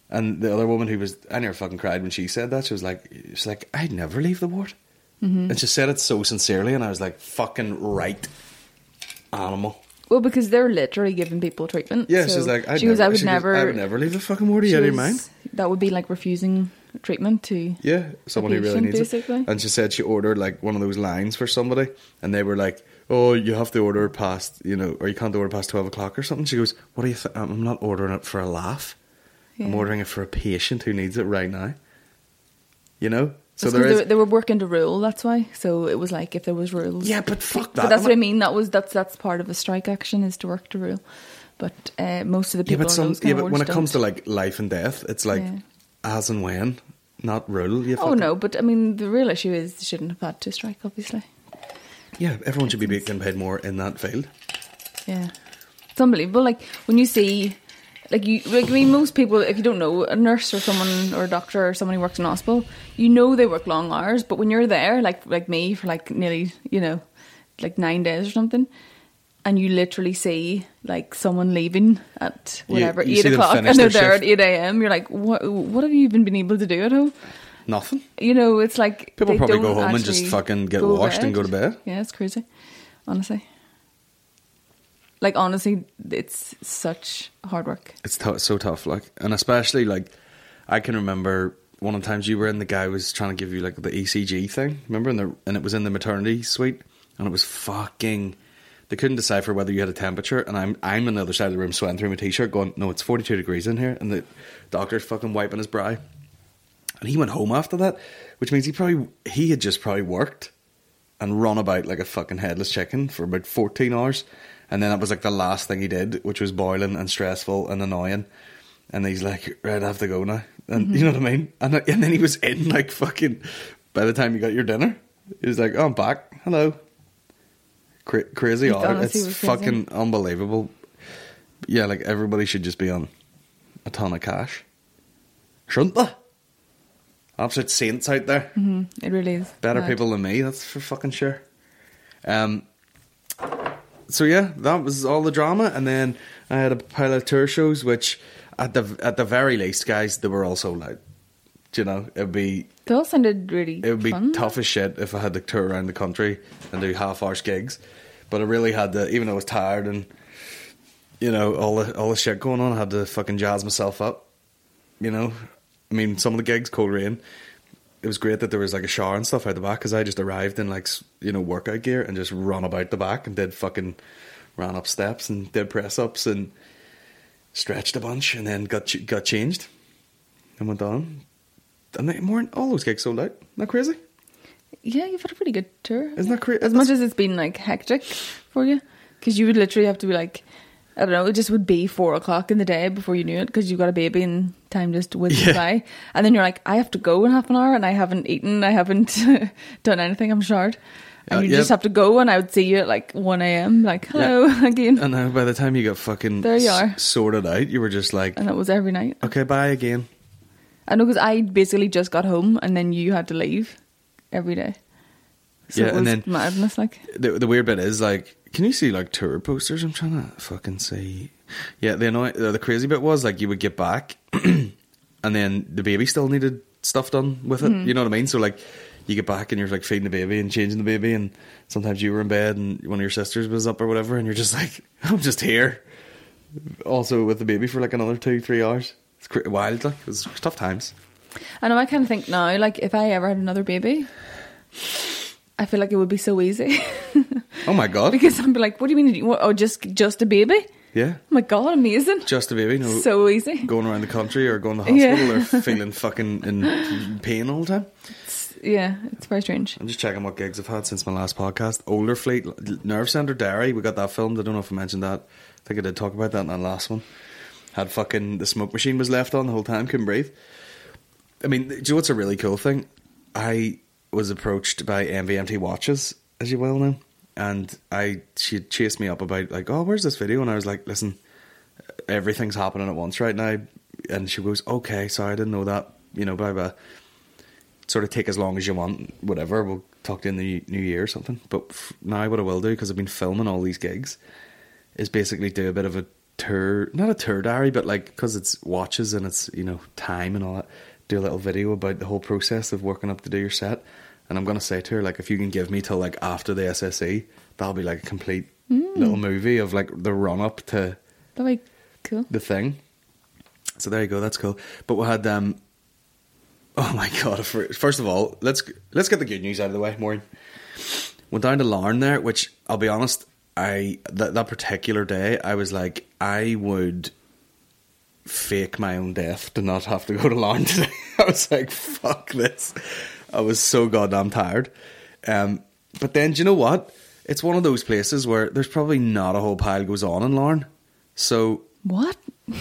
And the other woman who was, I nearly fucking cried when she said that. She was like, she's like, I'd never leave the ward. Mm-hmm. And she said it so sincerely, and I was like, fucking right, animal. Well, because they're literally giving people treatment. Yeah, so she's like, I'd she never, goes, I would she never, goes, I would never leave the fucking ward. Are you out of your mind? That would be like refusing treatment to Yeah, someone who really patient, needs basically. it. And she said she ordered like one of those lines for somebody, and they were like, "Oh, you have to order past, you know, or you can't order past twelve o'clock or something." She goes, "What do you? Th- I'm not ordering it for a laugh. I'm Yeah. ordering it for a patient who needs it right now." You know, so That's there 'cause is. they, they were working to rule. That's why. So it was like if there was rules. Yeah, but fuck that. But that's I'm what I not- mean. That was that's that's part of a strike action is to work to rule. But uh, most of the Yeah, people but in some. those Yeah, kind of but when it wards comes to don't. like life and death, it's like Yeah. as and when, not rule. You Oh fucking- no, but I mean the real issue is they shouldn't have had to strike. Obviously. Yeah, everyone should be getting paid more in that field. Yeah, it's unbelievable. Like when you see, like you, like I mean, most people, if you don't know a nurse or someone or a doctor or someone who works in a hospital, you know they work long hours. But when you're there, like like me, for like nearly, you know, like nine days or something, and you literally see like someone leaving at whatever you eight see them o'clock, finish and they're their there at shift. eight a.m. You're like, what? What have you even been able to do at home? Nothing. You know, it's like People they probably don't go home and just actually fucking get go washed and go to bed. Yeah, it's crazy. Honestly, like honestly, it's such hard work. It's t- so tough, like, and especially like, I can remember one of the times you were in, the guy was trying to give you like the E C G thing, remember? And the and it was in the maternity suite, and it was fucking. They couldn't decipher whether you had a temperature, and I'm I'm on the other side of the room sweating through my t-shirt, going, "No, it's forty-two degrees in here," and the doctor's fucking wiping his brow, and he went home after that, which means he probably he had just probably worked and run about like a fucking headless chicken for about fourteen hours. And then that was like the last thing he did, which was boiling and stressful and annoying. And he's like, right, I have to go now. And Mm-hmm. you know what I mean? And, and then he was in like fucking, by the time you got your dinner, he was like, oh, I'm back. Hello. Cra- crazy It hour. honestly It's was crazy. fucking unbelievable. Yeah, like everybody should just be on a ton of cash. Shouldn't they? Absolute saints out there. Mm, it really is Better mad. people than me, that's for fucking sure. Um, so yeah, that was all the drama, and then I had a pile of tour shows, which at the at the very least, guys, they were all sold out. Do you know, it'd be They all sounded really. it would be fun. tough as shit if I had to tour around the country and do half-hour gigs, but I really had to, even though I was tired and you know all the all the shit going on, I had to fucking jazz myself up. You know, I mean, some of the gigs, Cold Rain, it was great that there was like a shower and stuff out the back, because I just arrived in like s- you know workout gear and just run about the back and did fucking ran up steps and did press ups and stretched a bunch, and then got ch- got changed and went on. And they, more all those gigs sold out. Isn't that crazy? Yeah, you've had a pretty good tour. Isn't that crazy? As much as it's been like hectic for you, because you would literally have to be like, I don't know, it just would be four o'clock in the day before you knew it, because you've got a baby and time just whizzes Yeah. by, and then you're like, I have to go in half an hour, and I haven't eaten, I haven't done anything, I'm short, and Uh, you yeah. just have to go, and I would see you at like one a.m. like hello again, And now by the time you got fucking There you s- are. sorted out, you were just like, and it was every night. okay, bye again. I know, because I basically just got home, and then you had to leave every day. So Yeah, it was and then- madness, like. The, the weird bit is like, can you see like tour posters? I'm trying to fucking see. Yeah, the annoying, the, the crazy bit was like you would get back, and then the baby still needed stuff done with it. Mm-hmm. You know what I mean? So like, you get back and you're like feeding the baby and changing the baby, and sometimes you were in bed and one of your sisters was up or whatever, and you're just like, I'm just here. Also with the baby for like another two, three hours. It's cra- wild. Like it was tough times. I know, I kind of think now, like, if I ever had another baby, I feel like it would be so easy. Oh my god. Because I'd be like, what do you mean? What, oh, just just a baby? Yeah. Oh my God, amazing. Just a baby. No. So easy. Going around the country or going to the hospital Yeah. or feeling fucking in pain all the time. Yeah, it's very strange. I'm just checking what gigs I've had since my last podcast. Older Fleet, Nerve Centre, Derry. We got that filmed. I don't know if I mentioned that. I think I did talk about that in the last one. Had fucking the smoke machine was left on the whole time. Couldn't breathe. I mean, do you know what's a really cool thing? I was approached by M V M T Watches, as you well know, and I she had chased me up about like, oh, where's this video? And I was like, listen, everything's happening at once right now. And she goes, okay, sorry, I didn't know that. You know, blah blah. Sort of take as long as you want, whatever. We'll talk to you in the new year or something. But f- now what I will do, because I've been filming all these gigs, is basically do a bit of a tour, not a tour diary, but like, because it's watches and it's, you know, time and all that, do a little video about the whole process of working up to do your set. And I'm going to say to her, like, if you can give me till like after the S S E, that'll be like a complete mm. little movie of like the run up to That'd be cool. the thing. So there you go, that's cool. But we had, um, oh my God, first of all, let's let's get the good news out of the way, Maureen. Went down to Larne there, which I'll be honest, I that, that particular day, I was like, I would fake my own death to not have to go to Larne today. I was like, fuck this. I was so goddamn tired. Um, but then, do you know what? It's one of those places where there's probably not a whole pile goes on in Larne. So... What?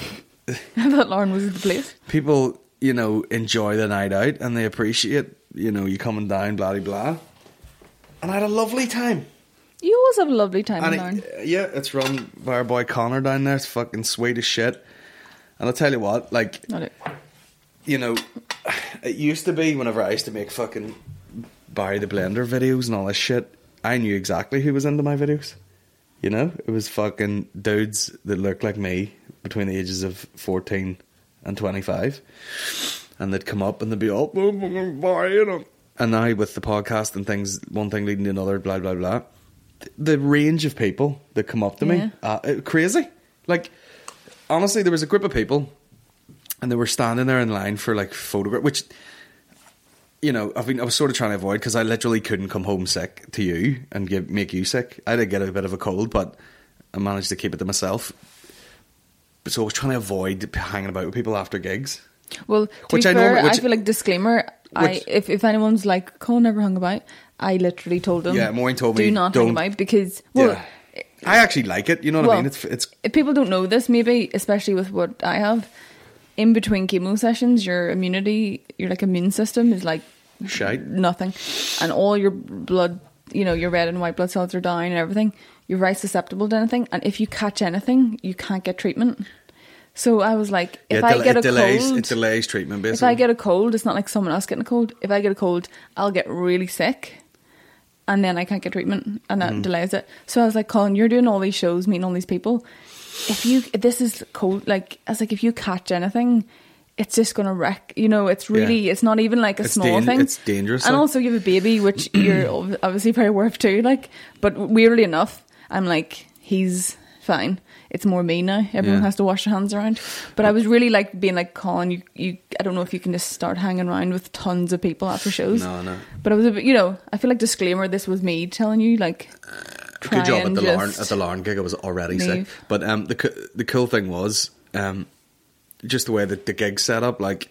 I thought Larne was the place. People, you know, enjoy the night out and they appreciate, you know, you coming down, blah, blah, blah. And I had a lovely time. You always have a lovely time And in Larne. it, yeah, it's run by our boy Connor down there. It's fucking sweet as shit. And I'll tell you what, like... Not it. You know, it used to be whenever I used to make fucking Barry the Blender videos and all this shit, I knew exactly who was into my videos. You know, it was fucking dudes that looked like me between the ages of fourteen and twenty-five. And they'd come up and they'd be all, oh, Barry, you know. And now with the podcast and things, one thing leading to another, blah, blah, blah. The range of people that come up to Yeah. me, uh, it, crazy. Like, honestly, there was a group of people and they were standing there in line for like photograph, which, you know, I've been, I was sort of trying to avoid because I literally couldn't come home sick to you and give, make you sick. I did get a bit of a cold, but I managed to keep it to myself. But so I was trying to avoid hanging about with people after gigs. Well, to Which be I know- fair, which- I feel like disclaimer. I which- if if anyone's like, Colin never hung about, I literally told them. Yeah, Maureen told do me, not don't- hang about because well, Yeah. I actually like it, you know what well, I mean? It's it's if people don't know this, maybe especially with what I have, in between chemo sessions, your immunity, your like immune system is like shite. nothing, and all your blood, you know, your red and white blood cells are down and everything. You're very susceptible to anything, and if you catch anything, you can't get treatment. So I was like, if Yeah, I del- get it a delays, cold, it delays treatment if basically. I get a cold, it's not like someone else getting a cold. If I get a cold, I'll get really sick, and then I can't get treatment, and that Mm. delays it. So I was like, Colin, you're doing all these shows, meeting all these people. If you, if this is cold, like I was like, if you catch anything, it's just gonna wreck. You know, it's really, Yeah. it's not even like a It's small dan- thing. it's dangerous, And like. also, you have a baby, which you're ob- obviously very aware of too. Like, but weirdly enough, I'm like, he's fine. It's more me now. Everyone Yeah. has to wash their hands around. But I was really like being like, Colin, you, you, I don't know if you can just start hanging around with tons of people after shows. No, no. But I was a bit, you know, I feel like disclaimer, this was me telling you, like, try Good job at and the Larne just at the Larne gig. I was already sick, leave. but um, the co- the cool thing was um, just the way that the gig set up. Like,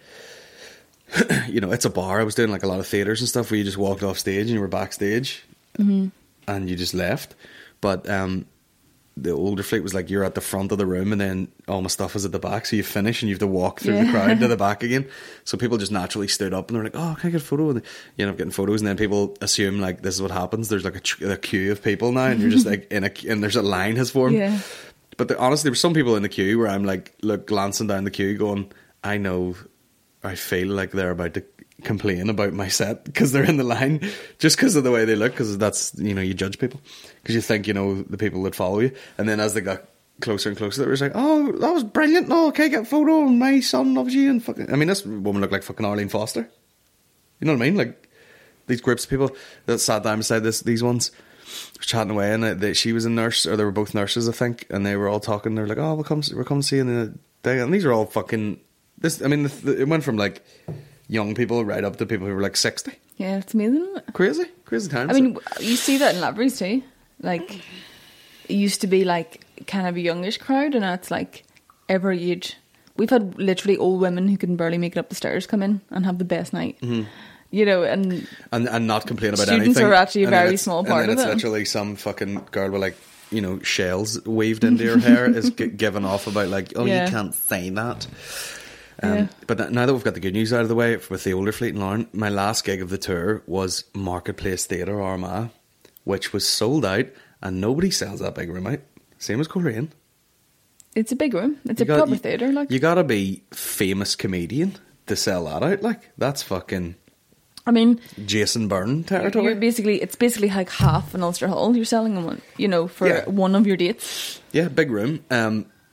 you know, it's a bar. I was doing like a lot of theaters and stuff where you just walked off stage and you were backstage, Mm-hmm. and you just left. But um, the older fleet was like, you're at the front of the room and then all my stuff is at the back, so you finish and you have to walk through the Yeah. crowd to the back again. So people just naturally stood up and they were like, oh, can I get a photo? And you end up getting photos, and then people assume like this is what happens. There's like a, tr- a queue of people now, and you're just like in a and there's a line has formed. Yeah. But the, honestly, there were some people in the queue where I'm like, look, glancing down the queue, going, I know, I feel like they're about to complain about my set because they're in the line, just because of the way they look. Because that's, you know, you judge people because you think you know the people that follow you, and then as they got closer and closer, they were like, oh, that was brilliant. No, okay, get a photo. My son loves you. And fucking, I mean, this woman looked like fucking Arlene Foster. You know what I mean? Like these groups of people that sat down beside this, these ones. Chatting away, and they, she was a nurse, or they were both nurses, I think, and they were all talking. They're like, "Oh, we'll come, we'll come see you in the day." And these are all fucking. This, I mean, the, the, it went from like young people right up to people who were like sixty. Yeah, it's amazing, isn't it? Crazy, crazy times. I mean, you see that in Lavery's too. Like, it used to be like kind of a youngish crowd, and now it's like every age. We've had literally old women who can barely make it up the stairs come in and have the best night. Mm-hmm. You know, and and and not complain about students anything. are actually a And then very it's- small part and then of it's it. literally some fucking girl with like, you know, shells weaved into her hair is g- giving off about like, oh, Yeah. you can't say that. Um, Yeah. But th- now that we've got the good news out of the way with the older fleet in Larne, my last gig of the tour was Marketplace Theatre Armagh, which was sold out, and nobody sells that big room out. Same as Coleraine. it's a big room. It's You a got- proper you- theatre. Like, You gotta be famous comedian to sell that out. Like, that's fucking I mean, Jason Byrne you're territory. basically it's basically like half an Ulster Hall. You're selling them, one, you know, for Yeah. one of your dates. Yeah, big room. Um,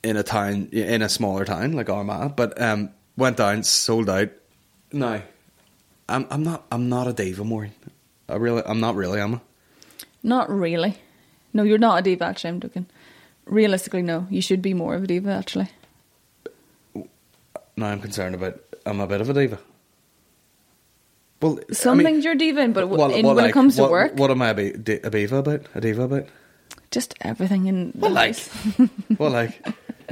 in a town, in a smaller town like Armagh. But um, went down, sold out. No, I'm I'm not I'm not a diva, Maureen. I really I'm not really, am I? Not really. No, you're not a diva, actually, I'm joking. Realistically, no. You should be more of a diva, actually. Now I'm concerned about, I'm a bit of a diva. Well, Some I mean, things you're diva in, but what- in, what when like- it comes to what- work, What am I a, be, di- a diva about? A diva about? just everything in the Well, like, house. well, like,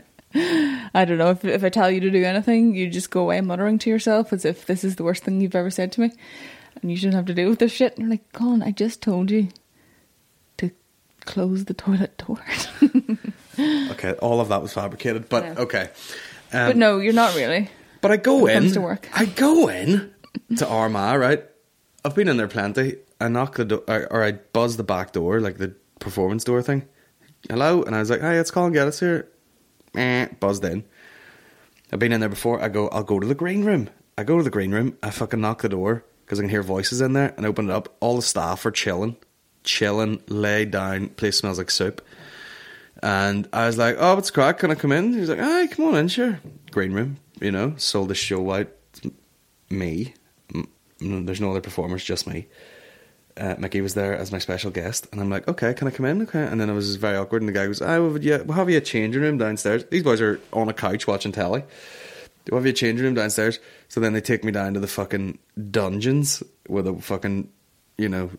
I don't know, if if I tell you to do anything, you just go away muttering to yourself as if this is the worst thing you've ever said to me. And you shouldn't have to deal with this shit. And you're like, Colin, I just told you to close the toilet door. okay, all of that was fabricated, but Yeah. okay. Um, But no, you're not really. But I go when it in. comes to work. I go in to Armagh, right? I've been in there plenty. I knock the door, or, or I buzz the back door, like the performance door thing. Hello, and I was like, "Hey, it's Colin Geddes here." Eh, buzzed in. I've been in there before. I go, I'll go to the green room. I go to the green room. I fucking knock the door because I can hear voices in there, and open it up. All the staff are chilling, chilling, laid down. Place smells like soup. And I was like, "Oh, what's crack? Can I come in?" He's like, "Hey, come on in, sure." Green room, you know, sold the show out. Me, M- there's no other performers, just me. Uh, Mickey was there as my special guest, and I'm like, "Okay, can I come in?" Okay, and then it was very awkward, and the guy goes, "I will yeah, we'll have you a changing room downstairs." These boys are on a couch watching telly. We'll have you a changing room downstairs. So then they take me down to the fucking dungeons with a fucking, you know.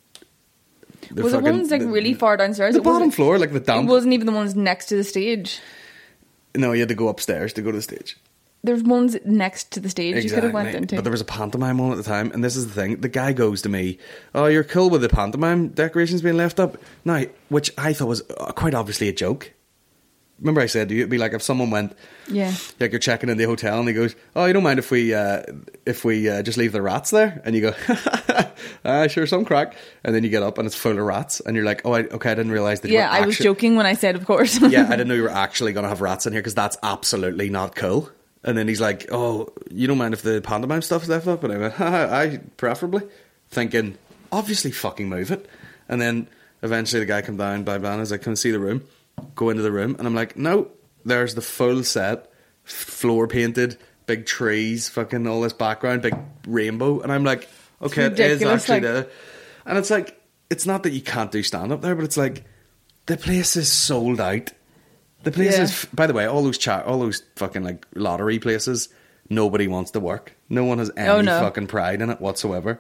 The Was the fucking- ones like the- really far downstairs? The It wasn't- bottom floor, like the damp. It wasn't even the ones next to the stage. No, you had to go upstairs to go to the stage. There's ones next to the stage you could have went Exactly. into. But there was a pantomime on at the time, and this is the thing. The guy goes to me, "Oh, you're cool with the pantomime decorations being left up?" Now, which I thought was uh, quite obviously a joke. Remember I said to you, it'd be like if someone went, Yeah. like you're checking in the hotel and he goes, "Oh, you don't mind if we uh, if we uh, just leave the rats there?" And you go, ah, sure, some crack. And then you get up and it's full of rats, and you're like, "Oh, I, okay, I didn't realise that." you Yeah, were I was actu- joking when I said, of course. yeah, I didn't know you were actually going to have rats in here because that's absolutely not cool. And then he's like, "Oh, you don't mind if the pantomime stuff is left up?" And I went, "Haha, I preferably," thinking, obviously fucking move it. And then eventually the guy come down, blah blah, and I was like, "Can I see the room?" Go into the room, and I'm like, "No, there's the full set, floor painted, big trees, fucking all this background, big rainbow." And I'm like, "Okay, It's it is ridiculous, actually like- there." And it's like, it's not that you can't do stand up there, but it's like the place is sold out. The place Yeah. is, by the way, all those chat, all those fucking like lottery places. Nobody wants to work. No one has any Oh, no. fucking pride in it whatsoever.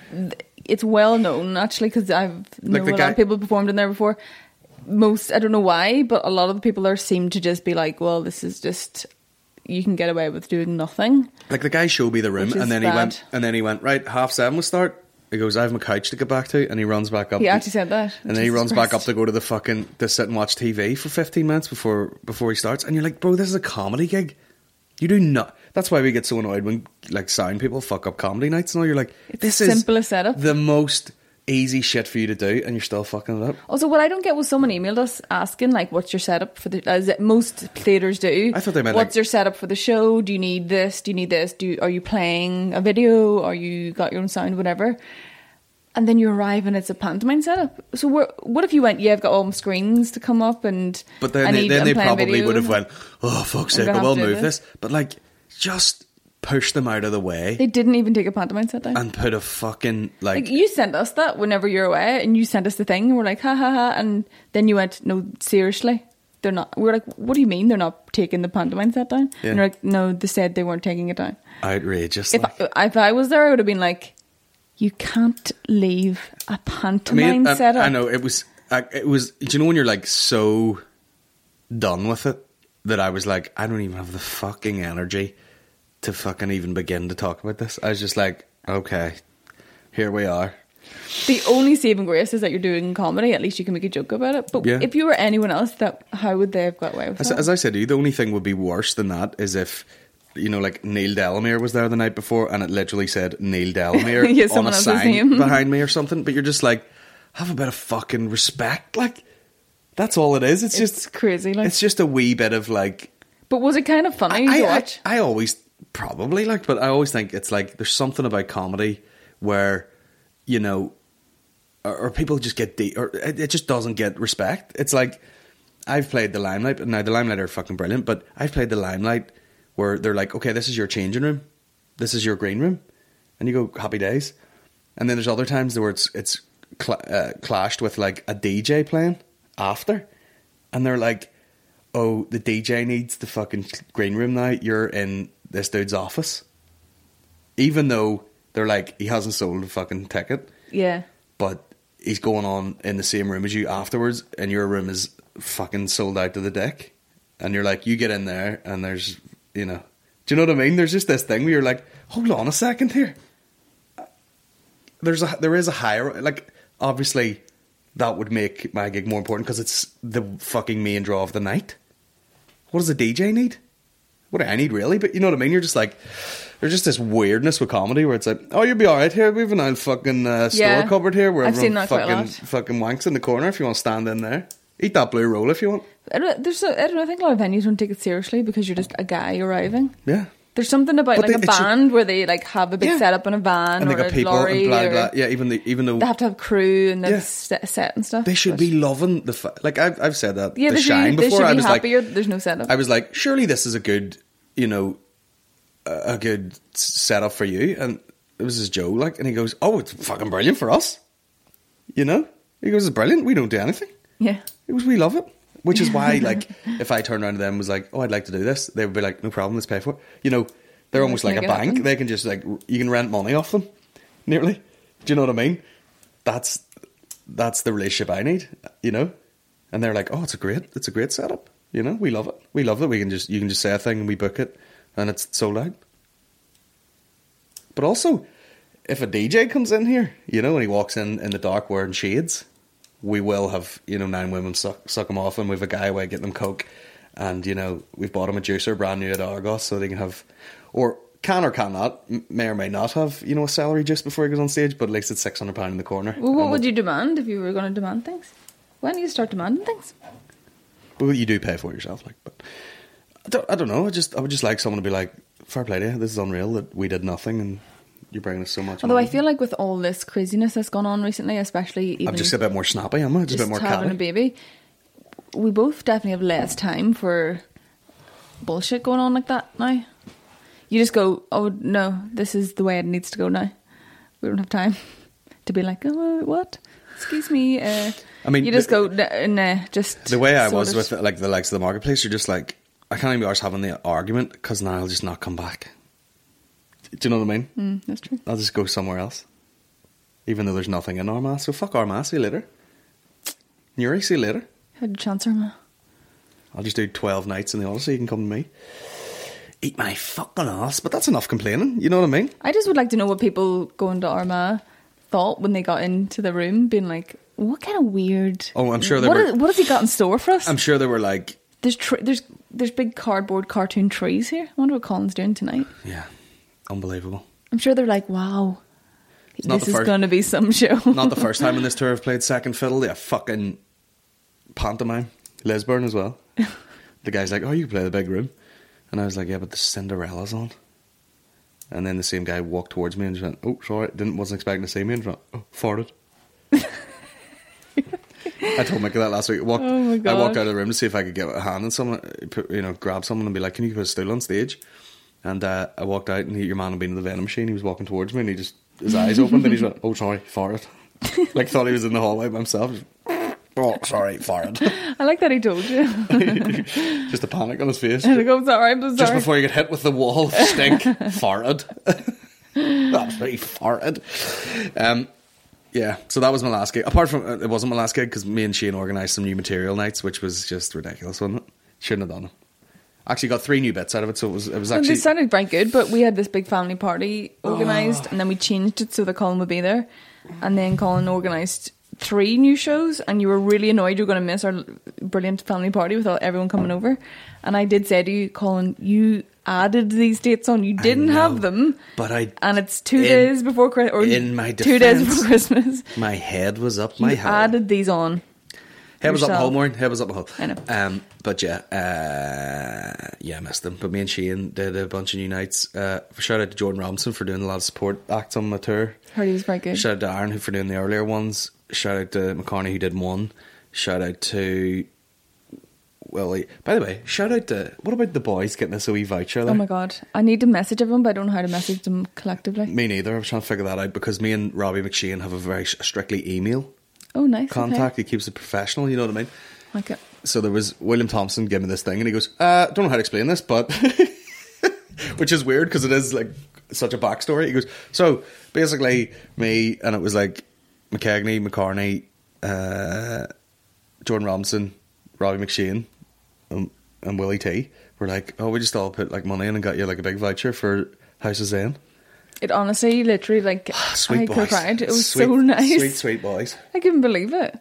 It's well known, actually, because I've Like known the a guy- lot of people performed in there before. Most, I don't know why, but a lot of the people there seem to just be like, well, this is just, you can get away with doing nothing. Like the guy showed me the room, Which is and then he bad. went, and then he went right. Half seven will start. He goes, "I have my couch to get back to," and he runs back up. He actually said that. And then he Jesus runs back up Christ. to go to the fucking to sit and watch T V for fifteen minutes before before he starts. And you're like, "Bro, this is a comedy gig. You do not." That's why we get so annoyed when like sound people fuck up comedy nights and all. You're like, It's "This the is simplest setup." the most easy shit for you to do, and you're still fucking it up." Also, what I don't get was someone emailed us asking, like, what's your setup for the, as it- most theatres do. I thought they meant, what's like- your setup for the show? Do you need this? Do you need this? Do you, are you playing a video? Are you got your own sound, whatever? And then you arrive and it's a pantomime setup. So we're, what if you went, yeah, I've got all my screens to come up and But then I they, need, then I'm they playing probably video. would have went, "Oh fuck's I'm sake, gonna I will have to do move this." But like, just push them out of the way They didn't even take a pantomime set down. and put a fucking like. Like, you sent us that whenever you're away, and you sent us the thing, and we're like, ha ha ha, and then you went, no, seriously, they're not. We're like, what do you mean they're not taking the pantomime set down? Yeah. And you're like, no, they said they weren't taking it down. outrageous. If like. I, if I was there, I would have been like, you can't leave a I pantomime mean, I, setup. I know it was. I, it was. Do you know when you're like so done with it that I was like, I don't even have the fucking energy to fucking even begin to talk about this. I was just like, okay, here we are. The only saving grace is that you're doing comedy. At least you can make a joke about it. But Yeah. if you were anyone else, that how would they have got away with As, that? as I said to you, the only thing would be worse than that is if, you know, like Neil Delamere was there the night before and it literally said Neil Delamere Yeah, on someone a else's sign name. behind me or something. But you're just like, have a bit of fucking respect. Like, that's all it is. It's, It's just crazy, like. It's just a wee bit of like. But was it kind of funny I, to I, watch? I always probably like, but I always think it's like there's something about comedy where, you know, or, or people just get de- or it, it just doesn't get respect. It's like I've played the Limelight. Now, the Limelight are fucking brilliant, but I've played the Limelight where they're like, okay, this is your changing room. This is your green room. And you go, happy days. And then there's other times where it's it's cl- uh, clashed with like a D J playing after. And they're like, oh, the D J needs the fucking green room now. You're in this dude's office. Even though they're like, he hasn't sold a fucking ticket. Yeah. But he's going on in the same room as you afterwards, and your room is fucking sold out to the dick. And you're like, you get in there, and there's, you know, do you know what I mean? There's just this thing where you're like, hold on a second here. There's a there is a higher, like, obviously that would make my gig more important because it's the fucking main draw of the night. What does a D J need? What do I need really? But you know what I mean? You're just like, there's just this weirdness with comedy where it's like, oh, you'll be alright here. We have an old fucking uh, store Yeah. cupboard here where I've seen everyone that quite a fucking, lot. fucking wanks in the corner if you want to stand in there. Eat that blue roll if you want. I don't, there's a, I don't know, I think a lot of venues don't take it seriously because you're just a guy arriving. Yeah. There's something about But like they- a it should- band where they like have a big Yeah. setup in a van And or they got a people lorry and blah, or blah. Yeah, even, the, even though they have to have crew and Yeah. that's set, set and stuff. they should but- be loving the... Fa- like, I've, I've said that. Yeah, the they should, Shine they before. should I be was happier. like... There's no setup. I was like, surely this is a good, you know, a a good s- setup for you. And it was his Joe, like, and he goes, oh, it's fucking brilliant for us. You know? He goes, it's brilliant. We don't do anything. yeah. He goes, we love it. Which is why, like, if I turned around to them and was like, oh, I'd like to do this, they would be like, no problem, let's pay for it. You know, they're almost Let's like a make it bank. happen. They can just, like, r- you can rent money off them, nearly. Do you know what I mean? That's that's the relationship I need, you know? And they're like, oh, it's a great, it's a great setup. You know, we love it. We love that we can just, you can just say a thing and we book it and it's sold out. But also, if a D J comes in here, you know, and he walks in in the dark wearing shades, we will have, you know, nine women suck, suck him off and we have a guy away getting them coke. And, you know, we've bought him a juicer brand new at Argos so they can have, or can or cannot, m- may or may not have, you know, a celery juice before he goes on stage, but at least it's six hundred pounds in the corner. Well, what And would we'll- you demand if you were going to demand things? When do you start demanding things? Well, you do pay for it yourself, like, but I don't, I don't know. I just, I would just like someone to be like, fair play to you, this is unreal that we did nothing and you're bringing us so much Although money. I feel like with all this craziness that's gone on recently, especially even I'm just a bit more snappy, am I? Just, just a bit more having catty. a baby, we both definitely have less time for bullshit going on like that now. You just go, oh no, this is the way it needs to go now. We don't have time to be like, oh, what? Excuse me. Uh, I mean, you just the- go, "N- nah, just The way I sort was it." with like the likes of the marketplace, you're just like, I can't even be arsed having the argument because now I'll just not come back. Do you know what I mean? Mm, that's true. I'll just go somewhere else, even though there's nothing in Armagh. So fuck Armagh. See you later. Newry, see you later. Had a chance, Irma. I'll just do twelve nights in the Odyssey. You can come to me. Eat my fucking ass. But that's enough complaining. You know what I mean? I just would like to know what people going to Armagh thought when they got into the room, being like, what kind of weird... Oh, I'm sure they what were- is- what has he got in store for us? I'm sure they were like, There's tr- there's there's big cardboard cartoon trees here. I wonder what Colin's doing tonight. yeah, unbelievable. I'm sure they're like, wow, not this the is first- going to be some show. Not the first time in this tour I've played second fiddle. Yeah, fucking pantomime. Lisburn as well. The guy's like, oh, you can play the big room. And I was like, yeah, but the Cinderella's on. And then the same guy walked towards me and just went, oh, sorry, didn't wasn't expecting to see me. And just went, oh, farted. I told Mickey that last week. Walked, Oh my I walked God. out of the room to see if I could get a hand on someone, put, you know, grab someone and be like, can you put a stool on stage? And uh, I walked out and he, your man had been in the vending machine. He was walking towards me and he just, his eyes opened and he just went, oh, sorry, farted. Like, thought he was in the hallway by himself. Just, oh, sorry, farted. I like that he told you. Just a panic on his face. And I go, I'm sorry, I'm so Just sorry. before you get hit with the wall of stink, farted. That's really farted. Um, yeah, so that was my last gig. Apart from, uh, it wasn't my last gig because me and Shane organised some new material nights, which was just ridiculous, wasn't it? Shouldn't have done it. Actually got three new bits out of it, so it was it was And actually... they sounded quite good, but we had this big family party organised, and then we changed it so that Colin would be there, and then Colin organised three new shows, and you were really annoyed you were going to miss our brilliant family party with all, everyone coming over. And I did say to you, Colin, you added these dates on, you didn't know, have them, but I... and it's two in- days before Christmas, or in my two days defence, before Christmas. My head was up my You head. added these on. Head was up my yourself. hole, Maureen. Head was up my hole. I know. Um, but yeah, uh, yeah, I missed them. But me and Shane did a bunch of new nights. Uh, shout out to Jordan Robinson for doing a lot of support acts on my tour. Heard he was very good. Shout out to Aaron who for doing the earlier ones. Shout out to McCartney who did one. Shout out to Willie. By the way, shout out to, what about the boys getting us a wee voucher there? Oh my God. I need to message everyone, but I don't know how to message them collectively. Me neither. I was trying to figure that out because me and Robbie McShane have a very strictly email Oh, nice. contact. Okay. He keeps it professional, you know what I mean? Like it. So there was William Thompson giving me this thing and he goes, uh, don't know how to explain this, but which is weird because it is like such a backstory. He goes, so basically me, and it was like McKegney, McCartney, uh, Jordan Robinson, Robbie McShane, um, and Willie T were like, oh, we just all put like money in and got you like a big voucher for House of Zen. It honestly, literally, like, Sweet I boys. could have cried. It was Sweet, so nice. Sweet, sweet boys. I couldn't believe it.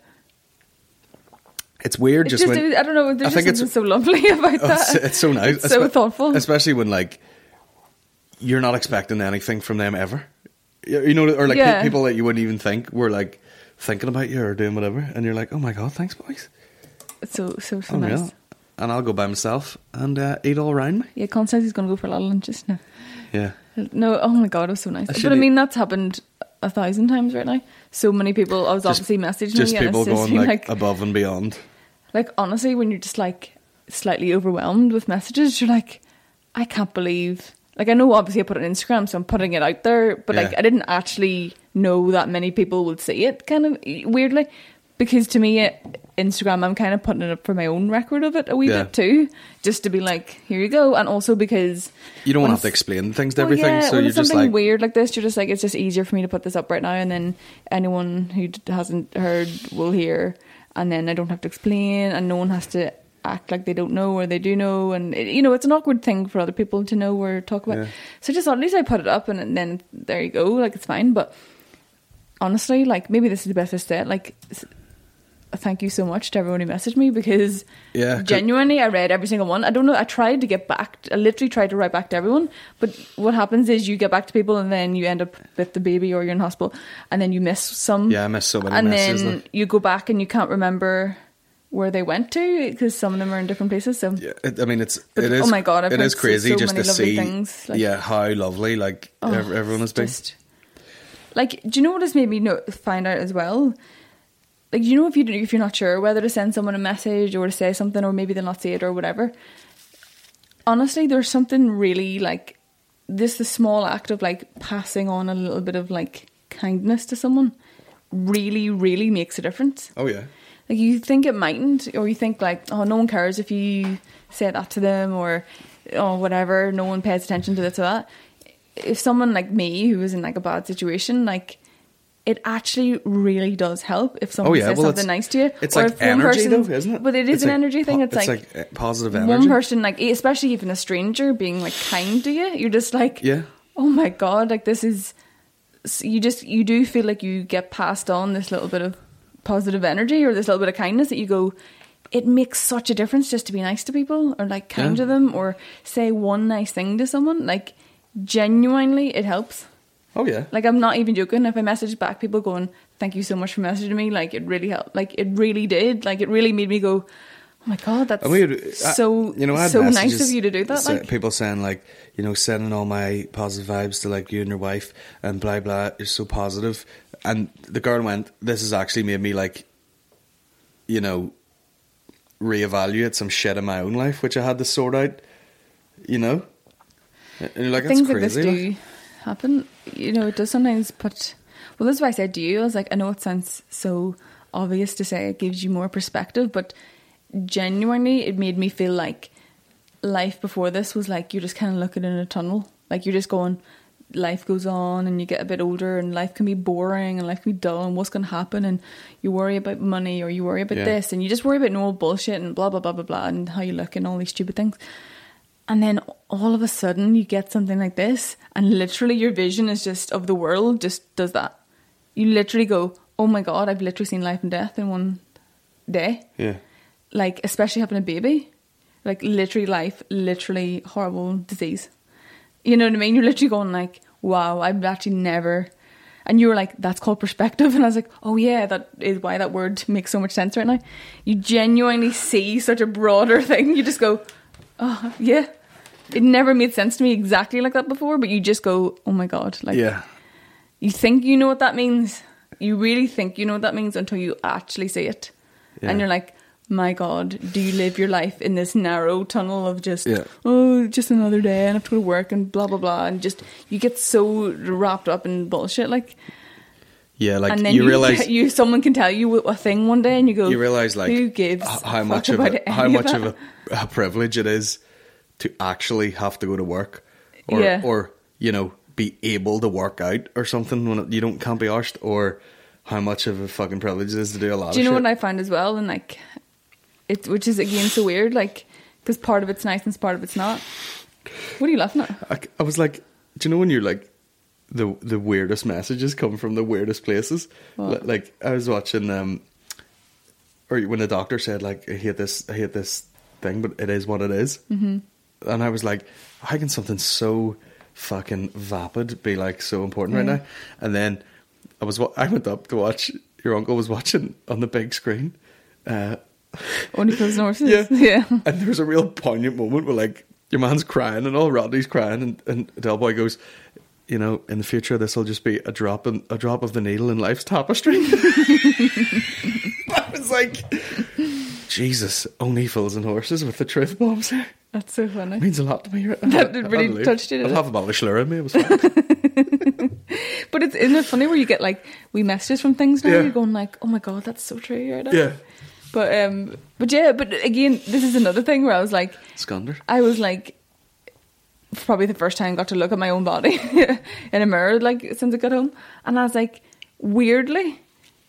It's weird It just, just, when... I don't know, there's I just think something it's- so lovely about Oh, that. it's, it's so nice. It's so Espe- thoughtful. Especially when, like, you're not expecting anything from them ever. You you know, or like Yeah. pe- people that you wouldn't even think were like thinking about you or doing whatever, and you're like, oh my God, thanks, boys. It's so, so, so Unreal. nice. And I'll go by myself and uh, eat all around me. Yeah, Constance's going to go for a lot of lunches now. Yeah. No, oh my God, it was so nice. I But should I eat- mean, that's happened a thousand times right now. So many people, I was obviously messaging Just me. and people it's just going been like, above and beyond. Like, honestly, when you're just like slightly overwhelmed with messages, you're like, I can't believe. Like, I know obviously I put it on Instagram, so I'm putting it out there, but like, Yeah. I didn't actually know that many people would see it, kind of weirdly. Because to me, it, Instagram, I'm kind of putting it up for my own record of it a wee Yeah. bit too, just to be like, here you go. And also because You don't want to when have to explain things to well, everything, yeah, so when you're it's just something like, weird like this, you're just like, it's just easier for me to put this up right now, and then anyone who d- hasn't heard will hear, and then I don't have to explain, and no one has to act like they don't know or they do know, and it, you know, it's an awkward thing for other people to know or talk about. Yeah. So just at least I put it up, and then there you go, like it's fine. But honestly, like maybe this is the best way to say it, like. s- Thank you so much to everyone who messaged me, because Yeah, 'cause- genuinely I read every single one. I don't know, I tried to get back, I literally tried to write back to everyone, but what happens is you get back to people and then you end up with the baby or you're in hospital and then you miss some. Yeah, I miss so many And messages, then like. you go back and you can't remember where they went to because some of them are in different places. So Yeah, it, I mean, it's But, it is. oh my God, I've it heard is crazy so just many to lovely see. things, like- yeah, how lovely like Oh, ev- everyone has it's been. just- like, do you know what has made me know, find out as well? Like, you know, if you if you're not sure whether to send someone a message or to say something, or maybe they'll not see it or whatever. Honestly, there's something really like this. The small act of like passing on a little bit of like kindness to someone really, really makes a difference. Oh yeah. Like, you think it mightn't, or you think like, oh, no one cares if you say that to them, or oh, whatever, no one pays attention to this or that. If someone like me who was in like a bad situation, like, it actually really does help if someone Oh, yeah, says well, something it's- nice to you. it's or like if one energy, person- though, isn't it? But it is It's an like energy thing. po- It's, it's like, like, uh, positive energy. one person, like, especially even a stranger being like kind to you, you're just like, Yeah. oh my God, like this is, you just, you do feel like you get passed on this little bit of positive energy or this little bit of kindness that you go, it makes such a difference just to be nice to people or like kind Yeah. to them or say one nice thing to someone. Like, genuinely, it helps. Oh yeah. Like, I'm not even joking. If I message back people going, thank you so much for messaging me, like, it really helped. Like, it really did. Like, it really made me go, oh my God, that's And we had- I- so, you know, I had so nice messages of you to do that. sa- Like, people saying like, you know, sending all my positive vibes to like you and your wife and blah blah. You're so positive. And the girl went, this has actually made me like, you know, reevaluate some shit in my own life, which I had to sort out. You know, and you're like, that's things like this crazy. do like. happen. You know, it does sometimes put, well, this is why I said to you, I was like, I know it sounds so obvious to say it gives you more perspective, but genuinely it made me feel like life before this was like you're just kind of looking in a tunnel. Like, you're just going, life goes on and you get a bit older and life can be boring and life can be dull and what's going to happen, and you worry about money or you worry about Yeah. this and you just worry about no bullshit and blah blah blah blah blah and how you look and all these stupid things. And then all of a sudden you get something like this and literally your vision is just of the world just does that. You literally go, oh my God, I've literally seen life and death in one day. Yeah. Like, especially having a baby. Like, literally life, literally horrible disease. You know what I mean? You're literally going like, wow, I've actually never... And you were like, that's called perspective. And I was like, oh yeah, that is why that word makes so much sense right now. You genuinely see such a broader thing. You just go, oh yeah. It never made sense to me exactly like that before, but you just go, oh my God. Like, Yeah. you think you know what that means. You really think you know what that means until you actually see it. Yeah. And you're like, my God, do you live your life in this narrow tunnel of just, Yeah. oh, just another day and I have to go to work and blah, blah, blah. And just, you get so wrapped up in bullshit. Like, Yeah, like and then you, you, realize you, someone can tell you a thing one day and you go, you realize like who gives h- a how fuck much of about a, any how much that? of a, a privilege it is to actually have to go to work, or Yeah. or you know, be able to work out or something when you don't can't be arsed, or how much of a fucking privilege it is to do a lot Do you of know shit. what I found as well? And like, it, which is again so weird, like, because part of it's nice and part of it's not. What are you laughing at? I, I was like, do you know when you're like, the the weirdest messages come from the weirdest places? What? Li- Like I was watching, um, or when the doctor said like, I hate this, I hate this thing, but it is what it is. Mm-hmm. And I was like, how can something so fucking vapid be like so important Yeah. right now? And then I was, wa- I went up to watch. Your uncle was watching on the big screen. Uh, Only Frozen Horses? yeah. Yeah. And there was a real poignant moment where, like, your man's crying and all Rodney's crying, and, and Del Boy goes, you know, in the future, this will just be a drop in, a drop of the needle in life's tapestry. I was like, Jesus, only fools and horses with the truth bombs here. That's so funny. It means a lot to me. That really touched you, did I'll it? have a bottle of Schlur in me. It was fine. But it's, isn't it funny where you get like wee messages from things now? Yeah. You're going like, oh my God, that's so true right now. Yeah. But um, but yeah, but again, this is another thing where I was like, Scundered. I was like, probably the first time I got to look at my own body in a mirror, like since I got home, and I was like, weirdly,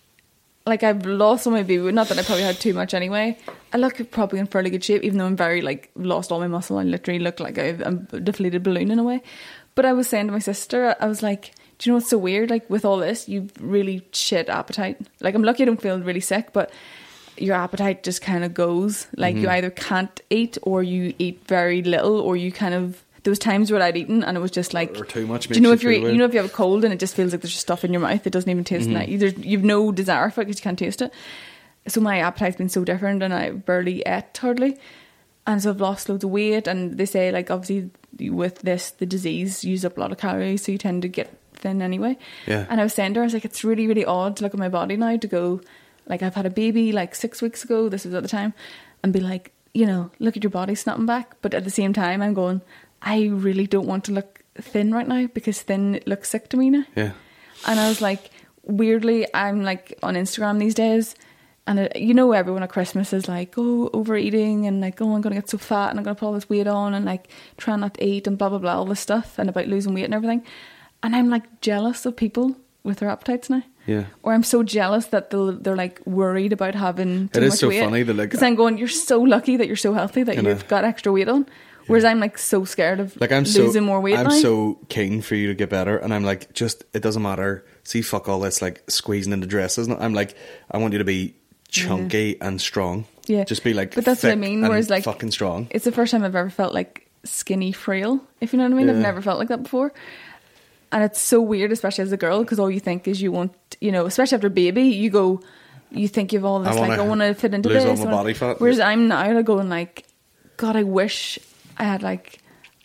like I've lost all my baby. Not that I probably had too much anyway. I look probably in fairly good shape, even though I'm very like lost all my muscle. I literally look like I've, I'm a deflated balloon in a way. But I was saying to my sister, I was like, do you know what's so weird? Like with all this, you've really shit appetite. Like I'm lucky I don't feel really sick, but your appetite just kind of goes. Like Mm-hmm. you either can't eat or you eat very little, or you kind of. There was times where I'd eaten and it was just like, Or too much do you know makes if you you're feel you know weird. if you have a cold and it just feels like there's just stuff in your mouth, it doesn't even taste Mm-hmm. nice. There's, you've no desire for it because you can't taste it. So my appetite's been so different and I barely ate hardly, and so I've lost loads of weight. And they say like obviously with this the disease uses up a lot of calories, so you tend to get thin anyway. Yeah. And I was saying to her, I was like, it's really really odd to look at my body now to go like I've had a baby like six weeks ago. This was at the time, and be like, you know, look at your body snapping back. But at the same time, I'm going, I really don't want to look thin right now because thin looks sick to me now. Yeah. And I was like, weirdly, I'm like on Instagram these days, and it, you know, everyone at Christmas is like, oh, overeating and like, oh, I'm going to get so fat and I'm going to put all this weight on and like try not to eat and blah, blah, blah, all this stuff and about losing weight and everything. And I'm like jealous of people with their appetites now. Yeah. Or I'm so jealous that they'll, they're like worried about having too It is much so weight. funny that, like- because I'm going, you're so lucky that you're so healthy that I know. you've got extra weight on. Whereas I'm like so scared of Like I'm losing so more weight I'm now. so keen for you to get better, and I'm like, just it doesn't matter. See, fuck all this like squeezing into dresses. I'm like, I want you to be chunky and strong. Yeah. just be like, But that's what I thick mean. and Whereas like fucking strong. It's the first time I've ever felt like skinny frail, if you know what I mean. I've Yeah. never felt like that before. And it's so weird, especially as a girl, because all you think is you want, you know, especially after baby, you go, you think you have all this, I wanna like, I want to fit into lose all this. my I wanna- body fat. Whereas I'm now like, going like, God, I wish I had like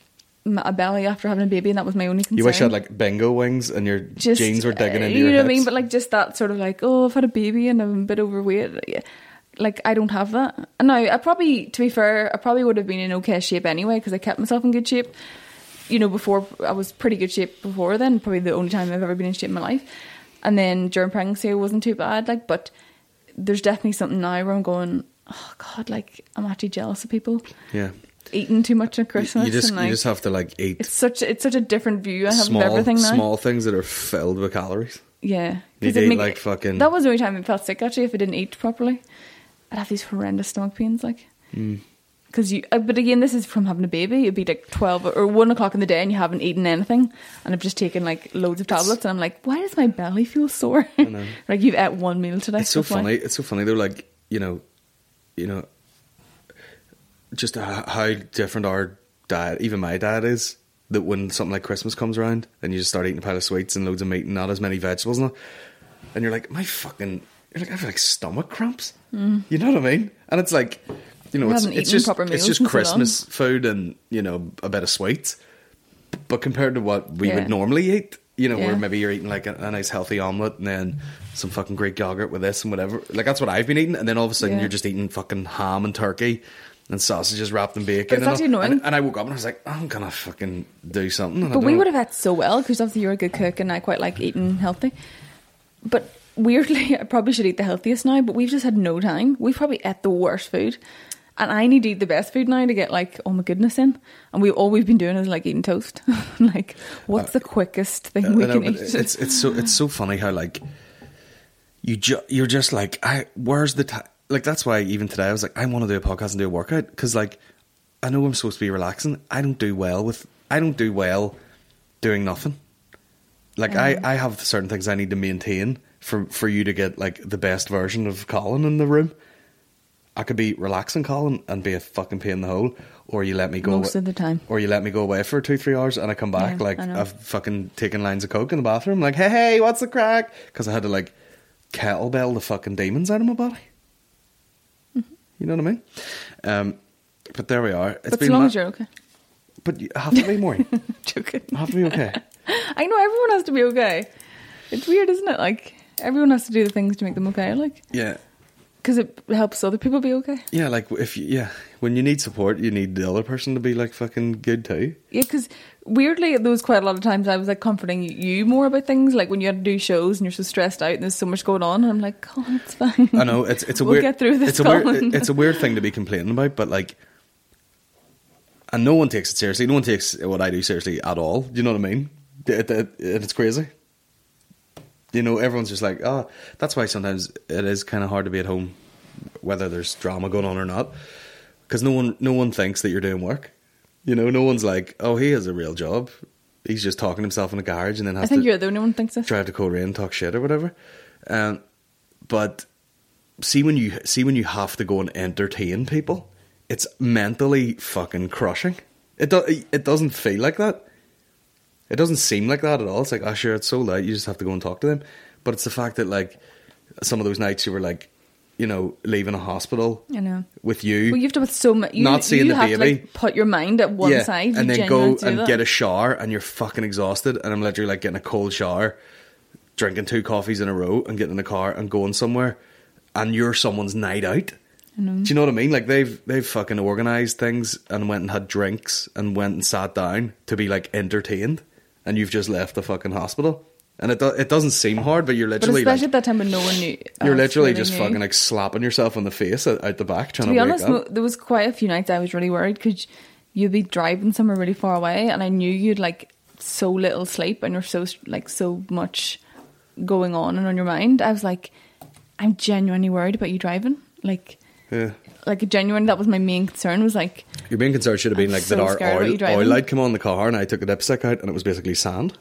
m- a belly after having a baby, and that was my only concern. You wish you had like bingo wings and your Just, jeans were digging uh, into you your know hips. what I mean? But like just that sort of like, oh, I've had a baby and I'm a bit overweight. Yeah. Like I don't have that. And now I probably, to be fair, I probably would have been in okay shape anyway because I kept myself in good shape. You know, before I was pretty good shape before then. Probably the only time I've ever been in shape in my life. And then during pregnancy, it wasn't too bad. Like, but there's definitely something now where I'm going, oh God, like I'm actually jealous of people yeah, eating too much at you, Christmas. you just and like, you just have to like eat it's such it's such a different view I have small of everything now. small things that are filled with calories. Yeah, You 'Cause it eat make- like fucking. That was the only time I felt sick actually. If I didn't eat properly, I'd have these horrendous stomach pains. Like, because you. Uh, but again, this is from having a baby. It'd be like twelve or one o'clock in the day, and you haven't eaten anything, and I've just taken like loads of tablets, and I'm like, why does my belly feel sore? know. Like you've ate one meal today. It's so that's why. funny. It's so funny. They're like, you know, you know, just how, how different our diet, even my diet, is. That when something like Christmas comes around, and you just start eating a pile of sweets and loads of meat and not as many vegetables, and, all, and you're like, my fucking, you're like, I have like stomach cramps. Mm. You know what I mean? And it's like, you know, We it's haven't it's eaten just proper it's meals just in so long. Christmas food and you know a bit of sweets, but compared to what we Yeah. would normally eat, You know, Yeah. where maybe you're eating like a, a nice healthy omelette and then some fucking Greek yogurt with this and whatever. Like that's what I've been eating, and then all of a sudden Yeah. you're just eating fucking ham and turkey and sausages wrapped in bacon. But it's and, all. actually annoying. And, and I woke up and I was like, oh, I'm gonna fucking do something. And I But don't we know. would have had so well because obviously you're a good cook and I quite like eating healthy. But weirdly, I probably should eat the healthiest now, but we've just had no time. We've probably ate the worst food. And I need to eat the best food now to get like, oh my goodness in. And we all we've been doing is like eating toast. Like, what's the quickest thing we I know, can but eat? It's it's so it's so funny how like you ju- you're just like I where's the time? Like that's why even today I was like I want to do a podcast and do a workout because like I know I'm supposed to be relaxing. I don't do well with I don't do well doing nothing. Like I, I have certain things I need to maintain for for you to get like the best version of Colin in the room. I could be relaxing Colin and be a fucking pain in the hole, or you let me go Most awa- of the time. or you let me go away for two three hours and I come back Yeah, like I know. I've fucking taken lines of coke in the bathroom, like hey hey what's the crack? Because I had to like kettlebell the fucking demons out of my body. Mm-hmm. You know what I mean? Um, but there we are. It's But been as long ma- as you're okay. But you have to be more. You Joking. have to be okay. I know everyone has to be okay. It's weird, isn't it? Like, everyone has to do the things to make them okay. Like, Yeah. because it helps other people be okay. Yeah, like if you, yeah, when you need support, you need the other person to be like fucking good too. Yeah, because weirdly, there was quite a lot of times I was like comforting you more about things, like when you had to do shows and you're so stressed out and there's so much going on. And I'm like, oh, it's fine. I know it's it's a We'll weird. get through this, It's a weird. Colin. It's a weird thing to be complaining about, but like, and no one takes it seriously. No one takes what I do seriously at all. Do you know what I mean? It, it, it, it's crazy. You know, everyone's just like, oh, that's why sometimes it is kind of hard to be at home, whether there's drama going on or not, because no one, no one thinks that you're doing work. You know, no one's like, oh, he has a real job. He's just talking to himself in a garage and then has I think to you're the only one who thinks this. drive to Coleraine and talk shit or whatever. Um, but see when you see when you have to go and entertain people, it's mentally fucking crushing. It do, it doesn't feel like that. It doesn't seem like that at all. It's like, oh sure, it's so light, you just have to go and talk to them. But it's the fact that like some of those nights you were like, you know, leaving a hospital I know. with you. Well, you have to put so much. You, Not seeing you the have baby. to like put your mind at one yeah, side, and you then genuinely go have to do and that. get a shower and you're fucking exhausted, and I'm literally like getting a cold shower, drinking two coffees in a row and getting in the car and going somewhere, and you're someone's night out. Do you know what I mean? Like they've they've fucking organised things and went and had drinks and went and sat down to be like entertained, and you've just left the fucking hospital. And it do, it doesn't seem hard, but you're But literally especially like, at that time when no one knew. you're else literally really just knew. fucking like slapping yourself in the face out, out the back trying To to, be wake honest, up. mo- there was quite a few nights I was really worried because you'd be driving somewhere really far away, and I knew you'd like so little sleep, and you're so like so much going on and on your mind. I was like, I'm genuinely worried about you driving. Like, Yeah. like genuine. That was my main concern. Was like, Your main concern should have been I'm like so that our scared about you oil, driving. oil light came on in the car and I took the dipstick out and it was basically sand.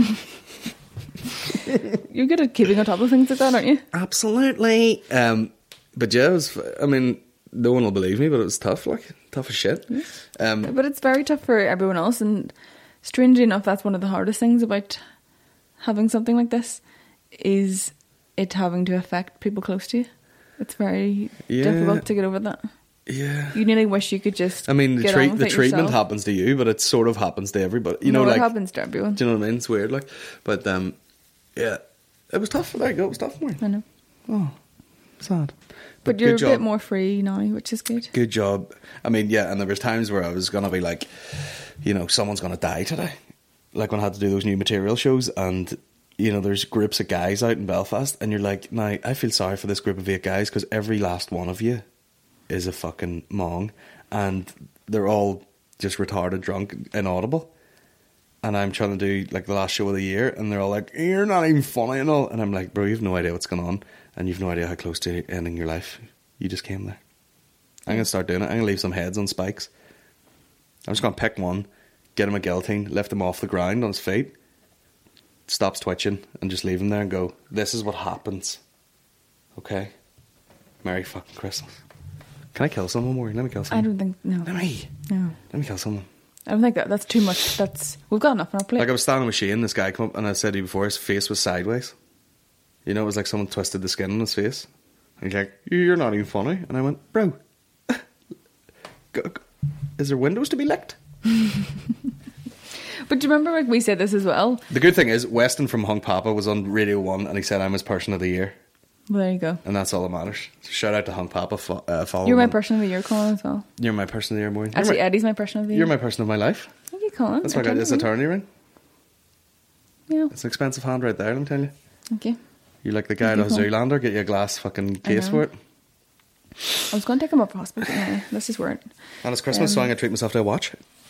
you're good at keeping on top of things like that, aren't you? Absolutely. Um, but yeah, it was, I mean, no one will believe me, but it was tough, like, tough as shit. Um, But it's very tough for everyone else, and strangely enough, that's one of the hardest things about having something like this, is it having to affect people close to you. It's very Yeah. difficult to get over that. yeah. You nearly wish you could just. I mean, the, get treat, on with the it treatment yourself. happens to you, but it sort of happens to everybody. You no, know, it like, happens to everyone. do you know what I mean? It's weird, like, but um, yeah, it was tough. There you go, it was tough for me. I know, Oh, sad. but you're good a job. bit more free now, which is good. Good job. I mean, yeah, and there was times where I was gonna be like, you know, someone's gonna die today. Like when I had to do those new material shows, and you know, there's groups of guys out in Belfast, and you're like, now I feel sorry for this group of eight guys because every last one of you is a fucking mong, and they're all just retarded, drunk, inaudible. And I'm trying to do like the last show of the year, and they're all like, "You're not even funny and all." And I'm like, "Bro, you've no idea what's going on, and you've no idea how close to ending your life you just came there." I'm gonna start doing it. I'm gonna leave some heads on spikes. I'm just gonna pick one, get him a guillotine, lift him off the ground on his feet, stops twitching, and just leave him there and go, "This is what happens." Okay? Merry fucking Christmas. Can I kill someone more? Let me kill I someone. don't think no, Let me. no. Let me kill someone. I don't think that that's too much. That's we've got enough on our plate. Like I was standing with Shane, this guy come up, and I said to you before, his face was sideways. You know, it was like someone twisted the skin on his face. And he's like, "You're not even funny." And I went, "Bro, go- go- is there windows to be licked?" But do you remember, like, we said this as well? The good thing is, Weston from Hung Papa was on Radio one and he said I'm his person of the year. Well, there you go. And that's all that matters. So shout out to Hung Papa. Fo- uh, follow You're my him. person of the year, Colin, as well. You're my person of the year, Maureen. Actually, you're my, Eddie's my person of the year. You're my person of my life. Thank you, Colin. That's why I got turned this it attorney ring. Yeah. It's an expensive hand right there, let me tell you. Thank you. You're like the guy Thank at you, Colin. Zoolander, get you a glass fucking I case know. for it. I was going to take him up for hospital. Anyway, this is weird. And it's Christmas, Um, so I'm going to treat myself to a watch.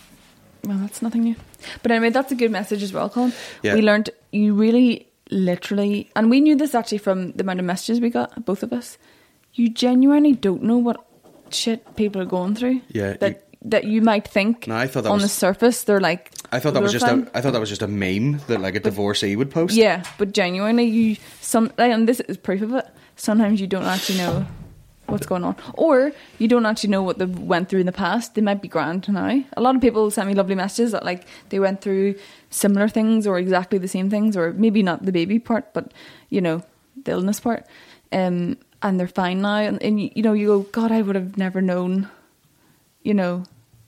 Well, that's nothing new. But anyway, that's a good message as well, Colin. Yeah. We learned you really, literally, and we knew this actually from the amount of messages we got, both of us. You genuinely don't know what shit people are going through. Yeah, That you- that you might think No, I thought that on was- the surface they're like. I thought that was they're just fine. a, I thought that was just a meme that like a divorcee would post. Yeah, but genuinely, you some and this is proof of it. Sometimes you don't actually know what's going on, or you don't actually know what they went through in the past. They might be grand now. A lot of people sent me lovely messages that like they went through similar things or exactly the same things, or maybe not the baby part, but you know the illness part, um, and they're fine now. And, and you know, you go, God, I would have never known, you know,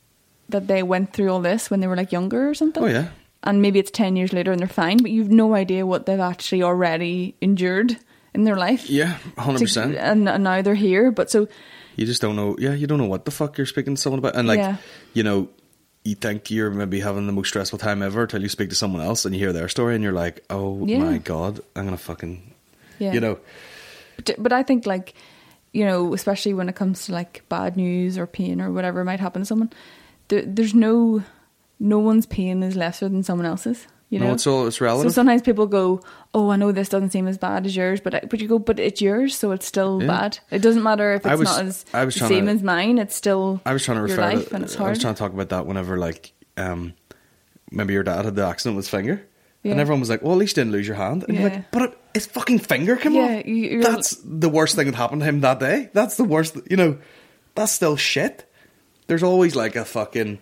that they went through all this when they were like younger or something. Oh, yeah. And maybe it's ten years later and they're fine, but you've no idea what they've actually already endured in their life. Yeah, one hundred percent. To- And, and now they're here. But so, You just don't know. Yeah, you don't know what the fuck you're speaking to someone about. And like, Yeah. you know, you think you're maybe having the most stressful time ever till you speak to someone else and you hear their story and you're like, oh Yeah. my God, I'm going to fucking, yeah. you know. But, but I think like, you know, especially when it comes to like bad news or pain or whatever might happen to someone, there, there's no, no one's pain is lesser than someone else's. You know, No, it's all, it's relative. So sometimes people go, "Oh, I know this doesn't seem as bad as yours," but I, but you go, "But it's yours, so it's still Yeah. bad." It doesn't matter if I it's was- not as I was the trying same to- as mine. It's still I was trying to your refer life, to, and it's I hard. was trying to talk about that whenever like, um, maybe your dad had the accident with his finger. Yeah. And everyone was like, well, at least you didn't lose your hand. And you're Yeah. like, but it, his fucking finger came Yeah, off. you- you're- That's the worst thing that happened to him that day. That's the worst, you know, that's still shit. There's always like a fucking,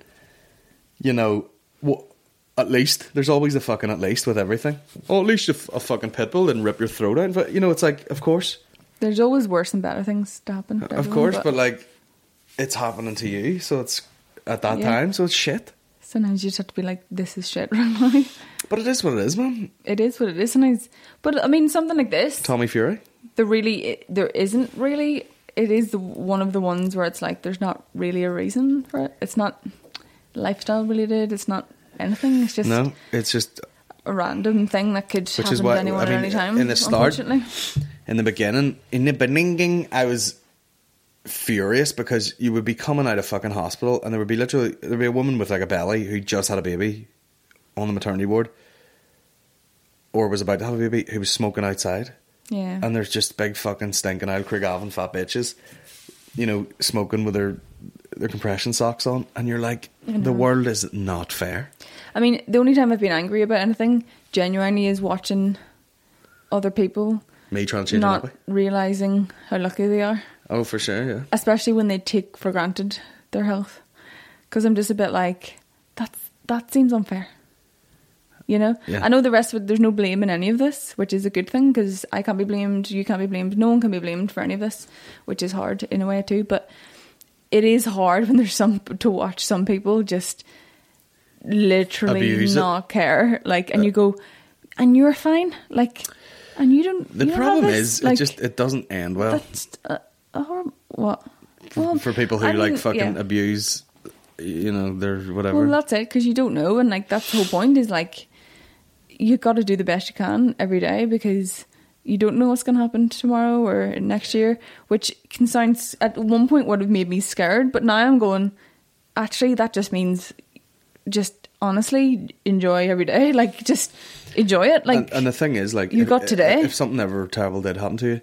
you know, what, at least. There's always a fucking at least with everything. Oh, at least a, f- a fucking pit bull didn't rip your throat out. But, you know, it's like, of course. There's always worse and better things to happen. to Of everyone, course, but like, it's happening to you. So it's at that Yeah. time. So it's shit. sometimes you just have to be like, "This is shit right now." But it is what it is, man. It is what it is. Sometimes, but I mean, something like this, Tommy Fury. there really, there isn't really. It is the one of the ones where it's like there's not really a reason for it. It's not lifestyle related. It's not anything. It's just No, it's just a random thing that could Which happen is why- to anyone I mean, at any time. in the start- unfortunately. in the beginning. In the beginning, I was furious because you would be coming out of fucking hospital and there would be literally there'd be a woman with like a belly who just had a baby on the maternity ward or was about to have a baby who was smoking outside. Yeah. And there's just big fucking stinking out Craigavon fat bitches, you know, smoking with their their compression socks on, and you're like, the world is not fair. I mean, the only time I've been angry about anything genuinely is watching other people Me trying to change not it up. realizing how lucky they are, Oh, for sure, yeah. especially when they take for granted their health. Because I'm just a bit like, that's that seems unfair. You know, Yeah. I know the rest of it. There's no blame in any of this, which is a good thing because I can't be blamed, you can't be blamed, no one can be blamed for any of this, which is hard in a way too. But it is hard when there's some to watch some people just literally Abuse it. not care, like, and you go, and you're fine, like, and you don't. The you don't have problem this, is, like, it just it doesn't end well that's uh, a horrible. What? Well, for people who I like mean, fucking yeah. abuse, you know, their whatever. Well, that's it, because you don't know, and like that's the whole point. Is like you got to do the best you can every day because you don't know what's going to happen tomorrow or next year. Which can sound at one point would have made me scared, but now I'm going. Actually, that just means just honestly enjoy every day. Like just enjoy it. Like and, and the thing is, like, you if, got today. If something ever terrible did happen to you,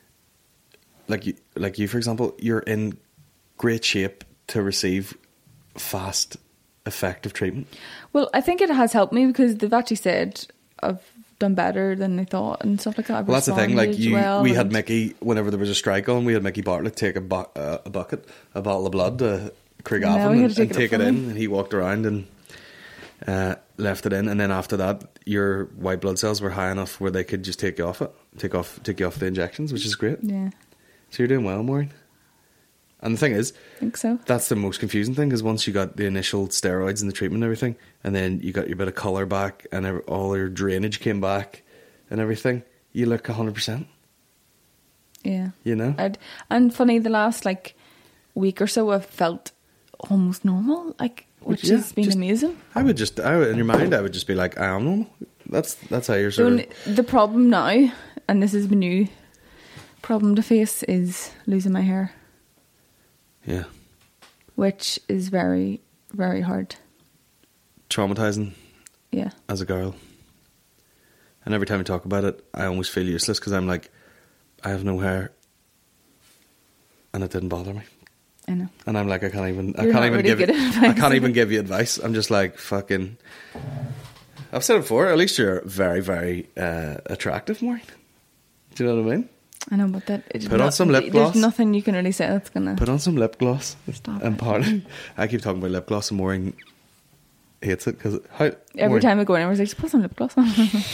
like you, like you, for example, you're in great shape to receive fast, effective treatment. Well, I think it has helped me because they've actually said I've done better than they thought and stuff like that. I've Well, that's the thing. Like responded you, well we had and- Mickey whenever there was a strike on. We had Mickey Bartlett take a, bu- uh, a bucket, a bottle of blood to Craigavon No, he had and, to take and it take up it for in, me. and he walked around and uh, left it in. And then after that, your white blood cells were high enough where they could just take you off it, take off, take you off the injections, which is great. Yeah. So you're doing well, Maureen. And the thing is, I think so. that's the most confusing thing, because once you got the initial steroids and the treatment and everything, and then you got your bit of colour back and every, all your drainage came back and everything, you look one hundred percent. Yeah. You know? I'd, and funny, the last like week or so I've felt almost normal, like, which Yeah, has been just- amazing. I would just, I would, in your mind, I would just be like, I am normal. That's that's how you're The, sort only, of... the problem now, and this is my new problem to face, is losing my hair, Yeah. which is very, very hard. Traumatising Yeah. as a girl. And every time I talk about it, I almost feel useless, because I'm like, I have no hair. And it didn't bother me. I know. And I'm like, I can't even, I You're can't not even really give good you, at I advice. can't even give you advice. I'm just like, fucking, I've said it before, at least you're very, very uh, attractive, Maureen. Do you know what I mean? I know, but that... It's Put on some lip gloss. There's nothing you can really say that's going to... Put on some lip gloss. Stop and it. pardon. I keep talking about lip gloss, and Maureen hates it, because how... Every Maureen, time I go in, I was like, just put some lip gloss on.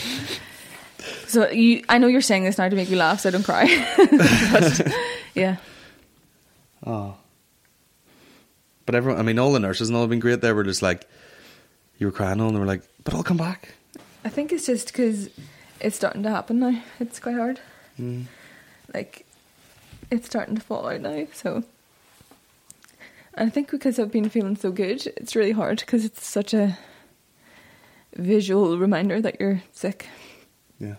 So you, I know you're saying this now to make me laugh, so I don't cry. But, yeah. Oh. But everyone, I mean, all the nurses and all have been great. They were just like, you were crying on, and they were like, but I'll come back. I think it's just because it's starting to happen now. It's quite hard. Mm. Like, it's starting to fall out now, so... And I think because I've been feeling so good, it's really hard, because it's such a visual reminder that you're sick. Yeah.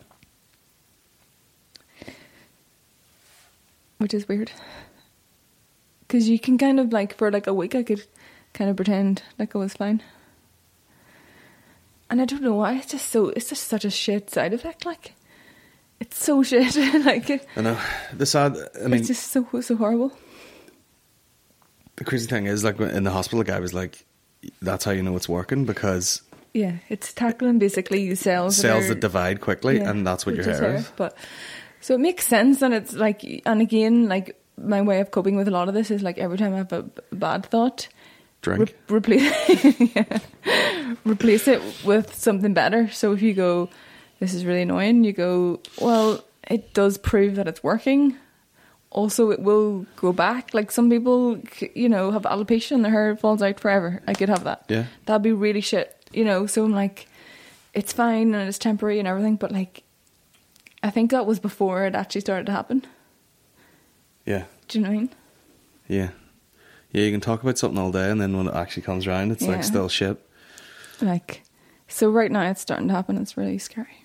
Which is weird. Because you can kind of, like, for like a week, I could kind of pretend like I was fine. And I don't know why, it's just so, it's just such a shit side effect, like. It's so shit, like. It, I know. The sad, I mean, it's just so, so horrible. the crazy thing is, like, in the hospital, the guy was like, that's how you know it's working, because Yeah, it's tackling basically cells. cells that, are, that divide quickly, yeah, and that's what your which hair is. But so it makes sense, and it's like, and again, like, my way of coping with a lot of this is like every time I have a b- bad thought, Drink. Re- replace yeah. replace it with something better. So if you go, this is really annoying, you go, well, it does prove that it's working. Also, it will go back. Like, some people, you know, have alopecia and their hair falls out forever. I could have that. Yeah. That'd be really shit, you know. So I'm like, it's fine and it's temporary and everything, but like, I think that was before it actually started to happen. Yeah. Do you know what I mean? Yeah. Yeah, you can talk about something all day, and then when it actually comes around, it's Yeah. like still shit. Like, so right now it's starting to happen. It's really scary.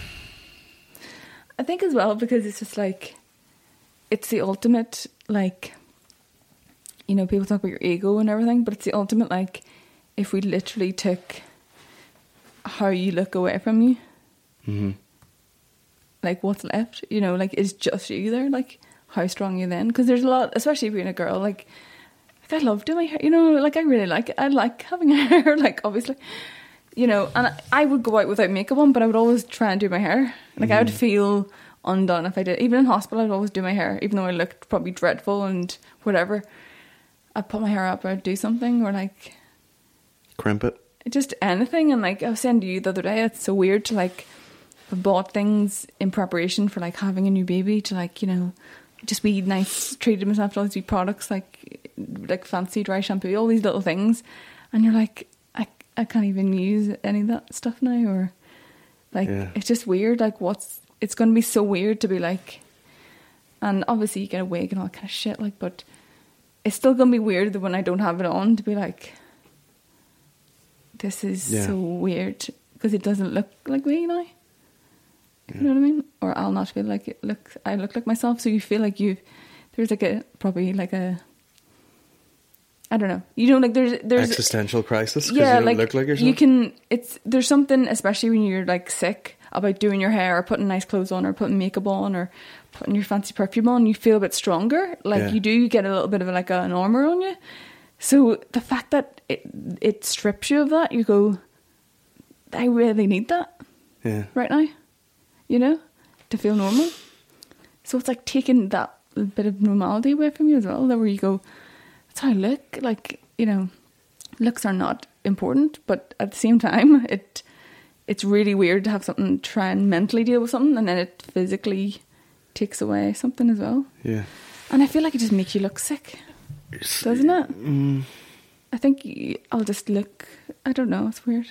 I think as well because it's just like, it's the ultimate, like, you know, people talk about your ego and everything, but it's the ultimate, like, if we literally took how you look away from you, Mm-hmm. like, what's left? You know, like, it's just you there. Like, how strong are you then? Because there's a lot, especially being a girl, like, like, I love doing my hair, you know, like, I really like it. I like having hair, like, obviously, you know, and I, I would go out without makeup on, but I would always try and do my hair. Like, I would feel undone if I did. Even in hospital, I'd always do my hair, even though I looked probably dreadful and whatever. I'd put my hair up or I'd do something, or like, Crimp it. just anything. And like, I was saying to you the other day, it's so weird to like, have bought things in preparation for like having a new baby, to like, you know, just be nice, treated myself to all these products, like like fancy dry shampoo, all these little things, and you're like, I, I can't even use any of that stuff now, or like, Yeah. it's just weird, like, what's, it's going to be so weird to be like, and obviously you get a wig and all that kind of shit, like, but it's still going to be weird that when I don't have it on, to be like, this is Yeah. so weird, because it doesn't look like me now. You know what I mean? Or I'll not feel like it look I look like myself. So you feel like you there's like a probably like a I don't know. You know, like there's there's Existential crisis, because yeah, you don't like look like yourself. you can. It's there's something, especially when you're like sick, about doing your hair or putting nice clothes on or putting makeup on or putting your fancy perfume on. You feel a bit stronger. Like Yeah. you do get a little bit of like an armor on you. So the fact that it it strips you of that, you go, I really need that Yeah. right now, you know, to feel normal. So it's like taking that bit of normality away from you as well, that where you go, that's how I look. Like, you know, looks are not important, but at the same time, it it's really weird to have something, try and mentally deal with something, and then it physically takes away something as well. Yeah. And I feel like it just makes you look sick. doesn't it? Mm. I think y- I'll just look. I don't know. It's weird.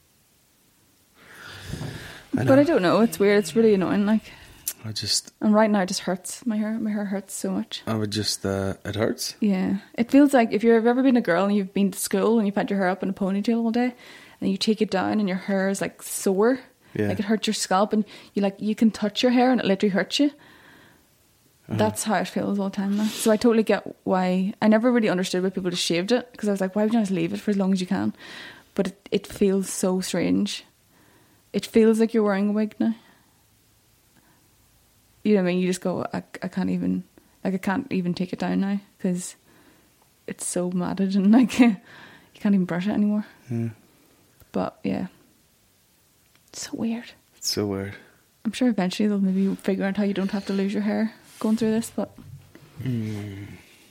I But I don't know. It's weird. It's really annoying. Like, I just, and right now it just hurts. My hair, my hair hurts so much. I would just, uh, it hurts. Yeah, it feels like if you've ever been a girl and you've been to school and you've had your hair up in a ponytail all day, and you take it down and your hair is like sore, Yeah. like it hurts your scalp, and you like you can touch your hair and it literally hurts you. Uh-huh. That's how it feels all the time now. So I totally get why. I never really understood why people just shaved it, because I was like, why would you not just leave it for as long as you can? But it, it feels so strange. It feels like you're wearing a wig now. You know what I mean? You just go, I, I can't even, like I can't even take it down now because it's so matted and like you can't even brush it anymore. Yeah. But yeah, it's so weird. It's so weird. I'm sure eventually they'll maybe figure out how you don't have to lose your hair going through this, but Mm.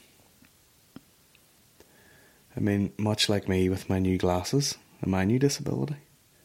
I mean, much like me with my new glasses and my new disability.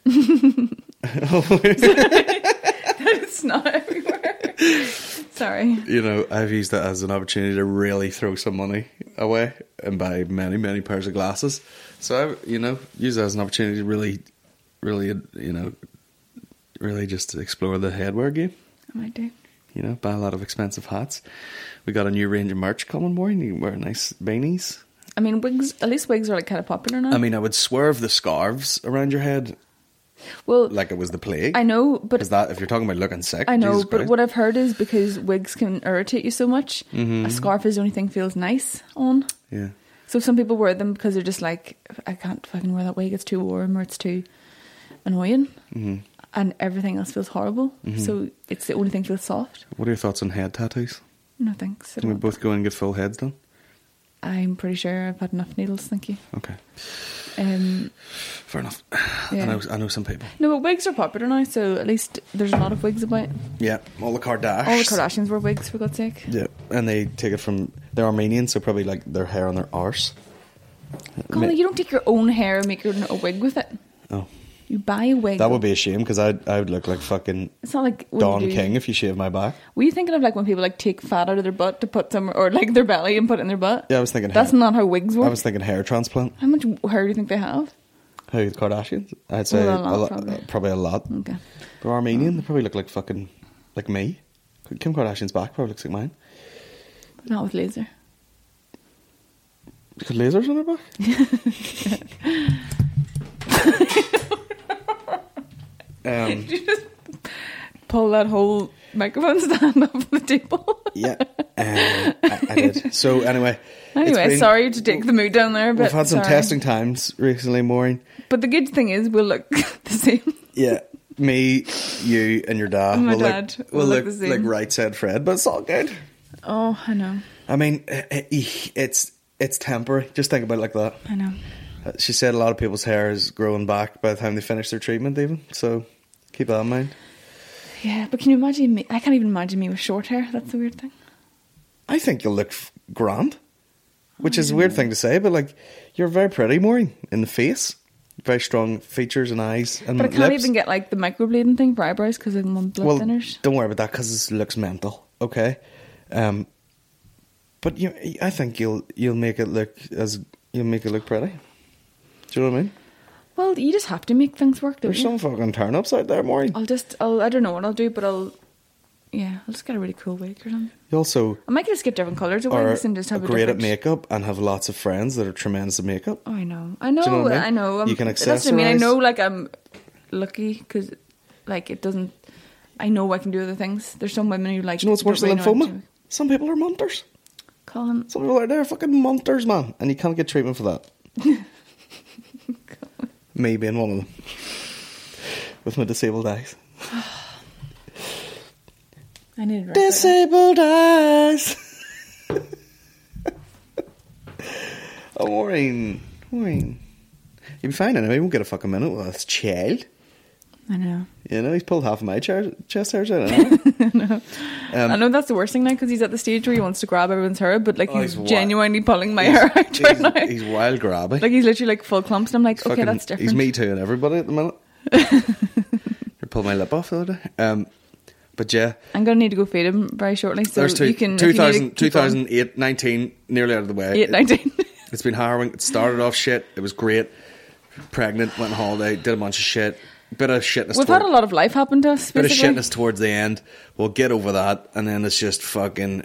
it's not everywhere. Sorry. You know, I've used that as an opportunity to really throw some money away and buy many, many pairs of glasses. So I, you know, use that as an opportunity to really, really, you know, really just explore the headwear game. I might do. You know, buy a lot of expensive hats. We got a new range of merch coming, Maureen. You can wear nice beanies. I mean, wigs, at least wigs are like kind of popular now. I mean, I would swerve the scarves around your head well, like it was the plague. I know, but Because that, if you're talking about looking sick, I know, Jesus but Christ. what I've heard is because wigs can irritate you so much, Mm-hmm. a scarf is the only thing feels nice on. Yeah. So some people wear them because they're just like, I can't fucking wear that wig, it's too warm or it's too annoying. Mm-hmm. And everything else feels horrible. So it's the only thing feels soft. What are your thoughts on head tattoos? No thanks. I Can we don't- both go in and get full heads done? I'm pretty sure I've had enough needles, thank you. Okay. Um, Fair enough. Yeah. I know I know some people. no, but wigs are popular now, so at least there's a lot of wigs about. Yeah. All the Kardashians. All the Kardashians wear wigs, for God's sake. Yeah. And they take it from... They're Armenian, so probably like their hair on their arse. Colin, you don't take your own hair and make your, a wig with it. Oh. You buy a wig. That would be a shame, because I I would look like fucking It's not like when Don you do- King if you shave my back. Were you thinking of like when people like take fat out of their butt to put some, or like their belly and put it in their butt? Yeah, I was thinking That's hair. not how wigs work. I was thinking hair transplant. How much hair do you think they have? Who, the Kardashians? I'd say Well, a lot, a lot, probably. uh, probably a lot. Okay. They're Armenian. They probably look like fucking like me. Kim Kardashian's back probably looks like mine. Not with laser. She got lasers on her back. um, Did you just pull that whole microphone stand off the table? yeah, um, I, I did. So anyway, it's Anyway, been- sorry to take the mood down there, but We've had some sorry. testing times recently, Maureen. But the good thing is we'll look the same. Yeah, me, you, and your dad. And my will dad look, will will look look the same. like right said Fred, but it's all good. Oh, I know. I mean, eh, eh, it's it's temporary. Just think about it like that. I know. Uh, She said a lot of people's hair is growing back by the time they finish their treatment, even. So keep that in mind. Yeah, but can you imagine me? I can't even imagine me with short hair. That's the weird thing. I think you'll look f- grand, which is a weird thing to say, but like you're very pretty, Maureen, in the face. Very strong features and eyes and But I can't lips. even get like the microblading thing for eyebrows because I'm on blood well, thinners. don't worry about that because it looks mental. Okay, um, but you, I think you'll you'll make it look as you'll make it look pretty. Do you know what I mean? Well, you just have to make things work, don't There's you? some fucking turnips out there, Maureen. I'll just, I'll, I don't know what I'll do, but I'll, yeah, I'll just get a really cool wig or something. You also I might just get different colours of are wigs and just have a great at different... makeup and have lots of friends that are tremendous at makeup. Oh, I know. I know, you know what I mean? I know. I'm, You can That's what I mean. I accessorise. know, like, I'm lucky because, like, it doesn't... I know I can do other things. There's some women who, like... Do you know what's worse don't than really know how to lymphoma? do- Some people are munters. Colin, Some people out there are fucking munters, man, and you can't get treatment for that. Me being one of them. With my disabled eyes. I need to write that down. Disabled eyes. Oh, Maureen. Maureen. You'll be fine anyway. You won't get a fucking minute with this child. I know. You know, he's pulled half of my chair, chest hairs out. I know. Um, I know that's the worst thing now because he's at the stage where he wants to grab everyone's hair, but like Oh, he's, he's wi- genuinely pulling my he's- hair out right he's, now. he's wild grabby. Like he's literally like full clumps, and I'm like, okay, Fucking- that's different. He's me too and everybody at the minute. You pulled my lip off the other day. Um, But yeah, I'm going to need to go feed him very shortly. So there's two, you can, two if you need to thousand, keep two thousand eight, nineteen, nearly out of the way. eight, nineteen. It's been harrowing. It started off shit. It was great. Pregnant, went on holiday, did a bunch of shit. Bit of shitness. We've toward, had a lot of life happen to us, Bit of basically. shitness towards the end. We'll get over that, and then it's just fucking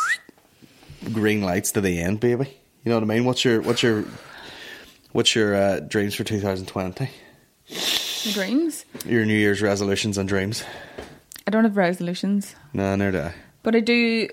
green lights to the end, baby. You know what I mean? What's your what's your what's your uh, dreams for two thousand twenty? The dreams? Your New Year's resolutions and dreams? I don't have resolutions. No, neither do I. But I do,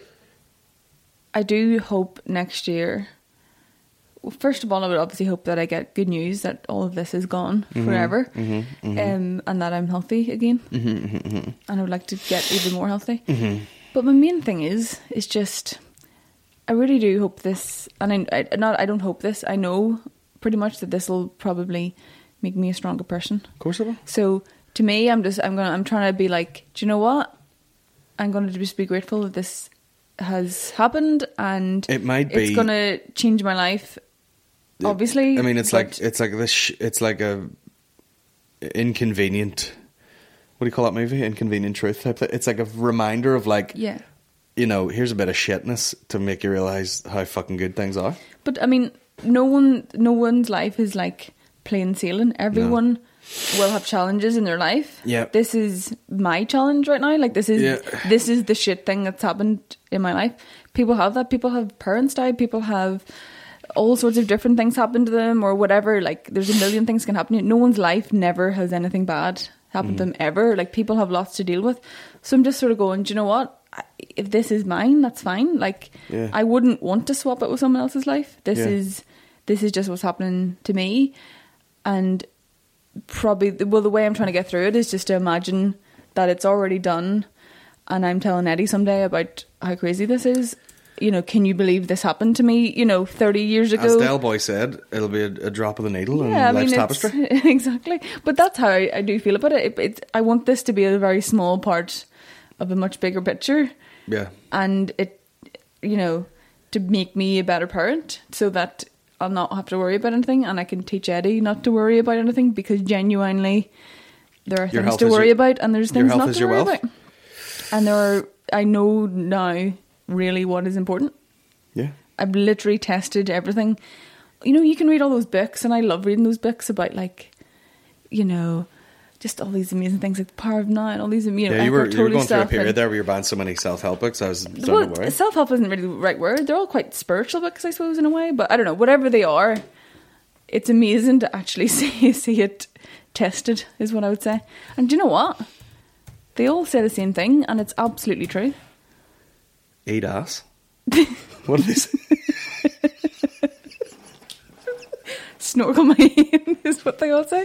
I do hope next year. Well, first of all, I would obviously hope that I get good news that all of this is gone Mm-hmm, forever, mm-hmm, mm-hmm. Um, and that I'm healthy again. Mm-hmm, mm-hmm. And I would like to get even more healthy. Mm-hmm. But my main thing is, is just, I really do hope this, and I, I not, I don't hope this. I know pretty much that this will probably make me a stronger person. Of course it will. So to me, I'm just, I'm gonna, I'm trying to be like, do you know what? I'm gonna just be grateful that this has happened, and It might be- it's gonna change my life. Obviously, I mean, it's but- like it's like this. Sh- it's like a inconvenient. What do you call that movie? Inconvenient Truth type thing. It's like a reminder of like, yeah. you know, here's a bit of shitness to make you realize how fucking good things are. But I mean, no one, no one's life is like plain sailing. Everyone will have challenges in their life. Yeah. This is my challenge right now. Like this is Yeah. this is the shit thing that's happened in my life. People have that. People have parents die. People have all sorts of different things happen to them or whatever. Like there's a million things can happen. No one's life never has anything bad happen Mm. to them ever. Like people have lots to deal with. So I'm just sort of going, do you know what? I- If this is mine, that's fine. Like Yeah. I wouldn't want to swap it with someone else's life. This Yeah. is this is just what's happening to me. And probably, well, the way I'm trying to get through it is just to imagine that it's already done, and I'm telling Eddie someday about how crazy this is. You know, can you believe this happened to me, you know, thirty years ago? As Del Boy said, it'll be a, a drop of the needle Yeah, I in life's mean, tapestry. it's, exactly. But that's how I, I do feel about it. It, it. I want this to be a very small part of a much bigger picture, Yeah. and it, you know, to make me a better parent so that I'll not have to worry about anything, and I can teach Eddie not to worry about anything, because genuinely there are Your things health to is worry your- about, and there's your things health not is to your worry wealth. about. And there are, I know now really what is important. Yeah. I've literally tested everything. You know, you can read all those books, and I love reading those books about, like, you know, just all these amazing things like the Power of Now and all these, you know, Yeah, you were, Eckhart you were Tolle going through a stuff period and- there where you were buying so many self-help books. I was starting to Well, worry. self-help isn't really the right word. They're all quite spiritual books, I suppose, in a way. But I don't know, whatever they are, it's amazing to actually see see it tested, is what I would say. And do you know what? They all say the same thing, and it's absolutely true. Eat ass. What did they say? Snorkel my hand is what they all say.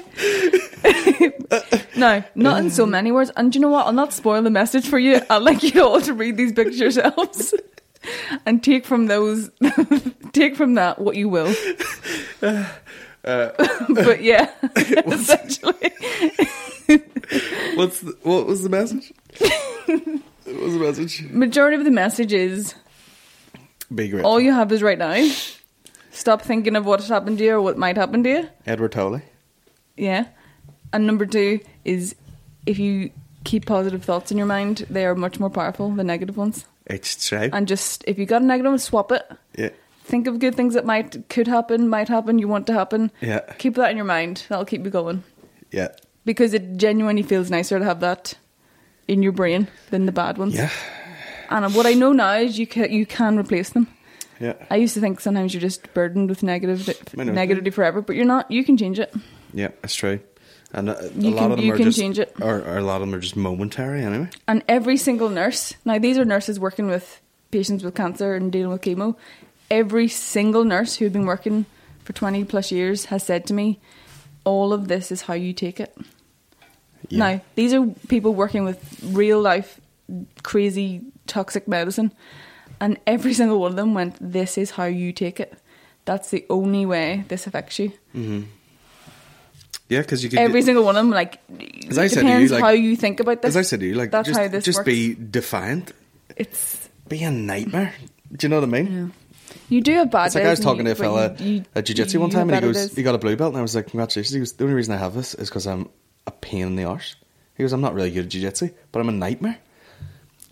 No, not in so many words. And do you know what? I'll not spoil the message for you. I'd like you all to read these books yourselves and take from those, take from that what you will. Uh, But yeah, essentially. What's the, what was the message? What was the message? Majority of the message is Be great. all you have is right now. Stop thinking of what's happened to you or what might happen to you. Edward Tolley. Yeah. And number two is if you keep positive thoughts in your mind, they are much more powerful than negative ones. It's true. And just, if you got a negative one, swap it. Yeah. Think of good things that might, could happen, might happen, you want to happen. Yeah. Keep that in your mind. That'll keep you going. Yeah. Because it genuinely feels nicer to have that in your brain than the bad ones. Yeah. And what I know now is you can, you can replace them. Yeah. I used to think sometimes you're just burdened with negative, I know. negativity forever, but you're not. You can change it. Yeah, that's true. And a, a You lot can- of them you are can just, change it. Or, or a lot of them are just momentary anyway. And every single nurse, now these are nurses working with patients with cancer and dealing with chemo. Every single nurse who had been working for twenty plus years has said to me, all of this is how you take it. Yeah. Now, these are people working with real life, crazy, toxic medicine. And every single one of them went, this is how you take it. That's the only way this affects you. Mm-hmm. Yeah, because you could... Every single one of them, like, As I it said to you, depends like- how you think about this. As I said to you, like, that's just, how this just works. be defiant. It's, Be a nightmare. Do you know what I mean? yeah. You do have bad It's like I was days talking to a and you- fella but you- at jiu-jitsu you one have time, and he better goes, days. he got a blue belt, and I was like, congratulations. He goes, the only reason I have this is because I'm a pain in the arse. He goes, I'm not really good at jiu-jitsu, but I'm a nightmare.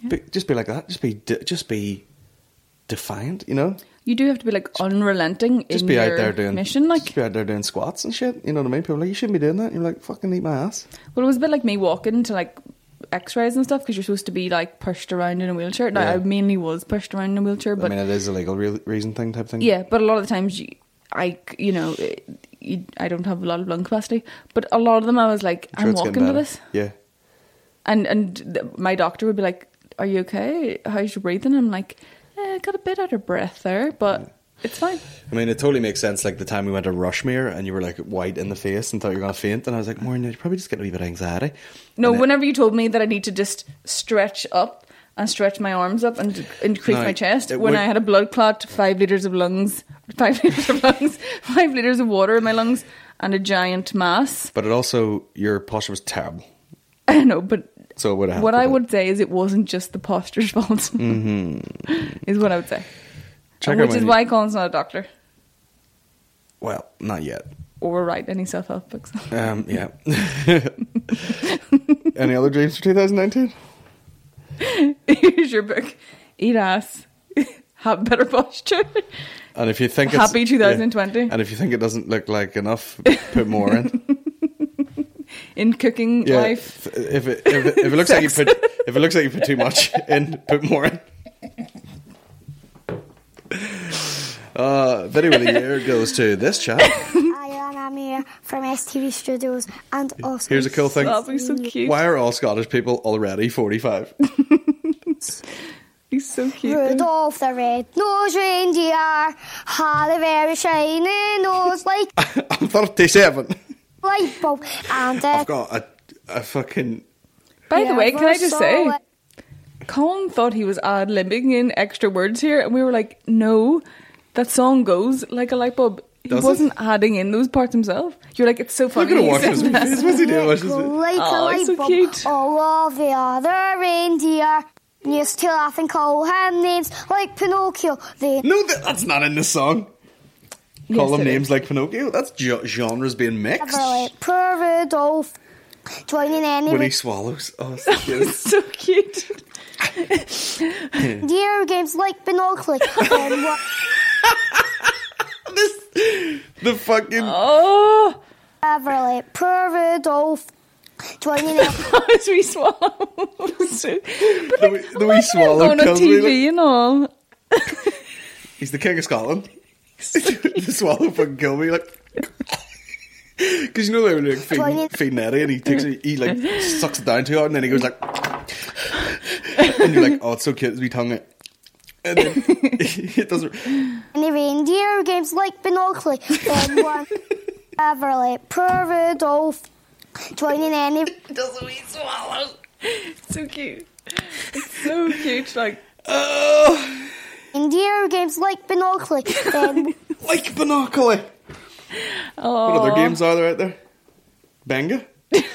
Be, just be like that. Just be, de- just be defiant. You know. You do have to be like unrelenting Just in be your out there doing mission. Like, just be out there doing squats and shit. You know what I mean? People are like, you shouldn't be doing that. And you're like, fucking eat my ass. well, it was a bit like me walking to like X-rays and stuff because you're supposed to be like pushed around in a wheelchair. Now, Yeah. I mainly was pushed around in a wheelchair, but I mean, it is a legal re- reason thing type thing. yeah, but a lot of the times, you, I, you know, you, I don't have a lot of lung capacity, but a lot of them I was like, I'm, sure I'm it's getting walking to better. this. Yeah. And and th- my doctor would be like, "Are you okay? How's your breathing?" I'm like, eh, "I got a bit out of breath there, but it's fine." I mean, it totally makes sense. Like the time we went to Rushmere and you were like white in the face and thought you were going to faint, and I was like, Maureen, you're probably just getting a wee bit of anxiety. No, And then- whenever you told me that I need to just stretch up and stretch my arms up and increase No, my chest, it when would- I had a blood clot, five litres of lungs, five litres of lungs, five litres of water in my lungs, and a giant mass. But it also, your posture was terrible. I know, but So it would have what I would say is it wasn't just the posture's fault, mm-hmm. is what I would say. Check And out which my is new- why Colin's not a doctor Well, not yet. or write any self-help books. Um, yeah. Any other dreams for two thousand nineteen? Here's your book. Eat ass. Have better posture. And if you think it's, Happy twenty twenty. yeah, and if you think it doesn't look like enough, put more in. In cooking Yeah. life. If it if it, if it looks like you put if it looks like you put too much in, put more in. Uh, video of the year goes to this chap. Hi, I'm here from S T V Studios and also... Here's a cool thing. That'll be so cute. Why are all Scottish people already forty-five? He's so cute. Rudolph the red-nosed reindeer had a very shiny nose like I'm thirty-seven. a light bulb and I've a... got a, a fucking. By the way, can I just say, Never Colin thought he was ad-libbing in extra words here, and we were like, no, that song goes like a light bulb. He Does it? wasn't adding in those parts himself. You're like, it's so funny. Look at him he watching said his that. face. What's he doing? Watch his go face. like a Oh, light it's so bulb. cute. All of the other reindeer used to laugh and call him names like Pinocchio. They No, that, that's not in the song. Yes, Call them it names is. like Pinocchio. That's ge- genres being mixed. never let poor Rudolph joining any When he swallows. Oh, so cute. So cute. reindeer games like Pinocchio. Then what this, the fucking. Oh, ever let poor Rudolph joining any... as we swallow. So- but The, like, wee- the wee swallow going on kills T me. V Like, and all. he's the king of Scotland. The swallow fucking kill me. Like. Because you know they were like feeding, feeding Eddie and he takes it, he like sucks it down too hard and then he goes like. And you're like, oh, it's so cute, his wee tongue. And then it doesn't. Any reindeer games like Pinocchio. Then one ever let poor Rudolph joining any Does a wee swallow. So cute. It's so cute. Like, Oh, reindeer games like Pinocchio. Then like Monopoly. oh. What other games are there out there? Benga?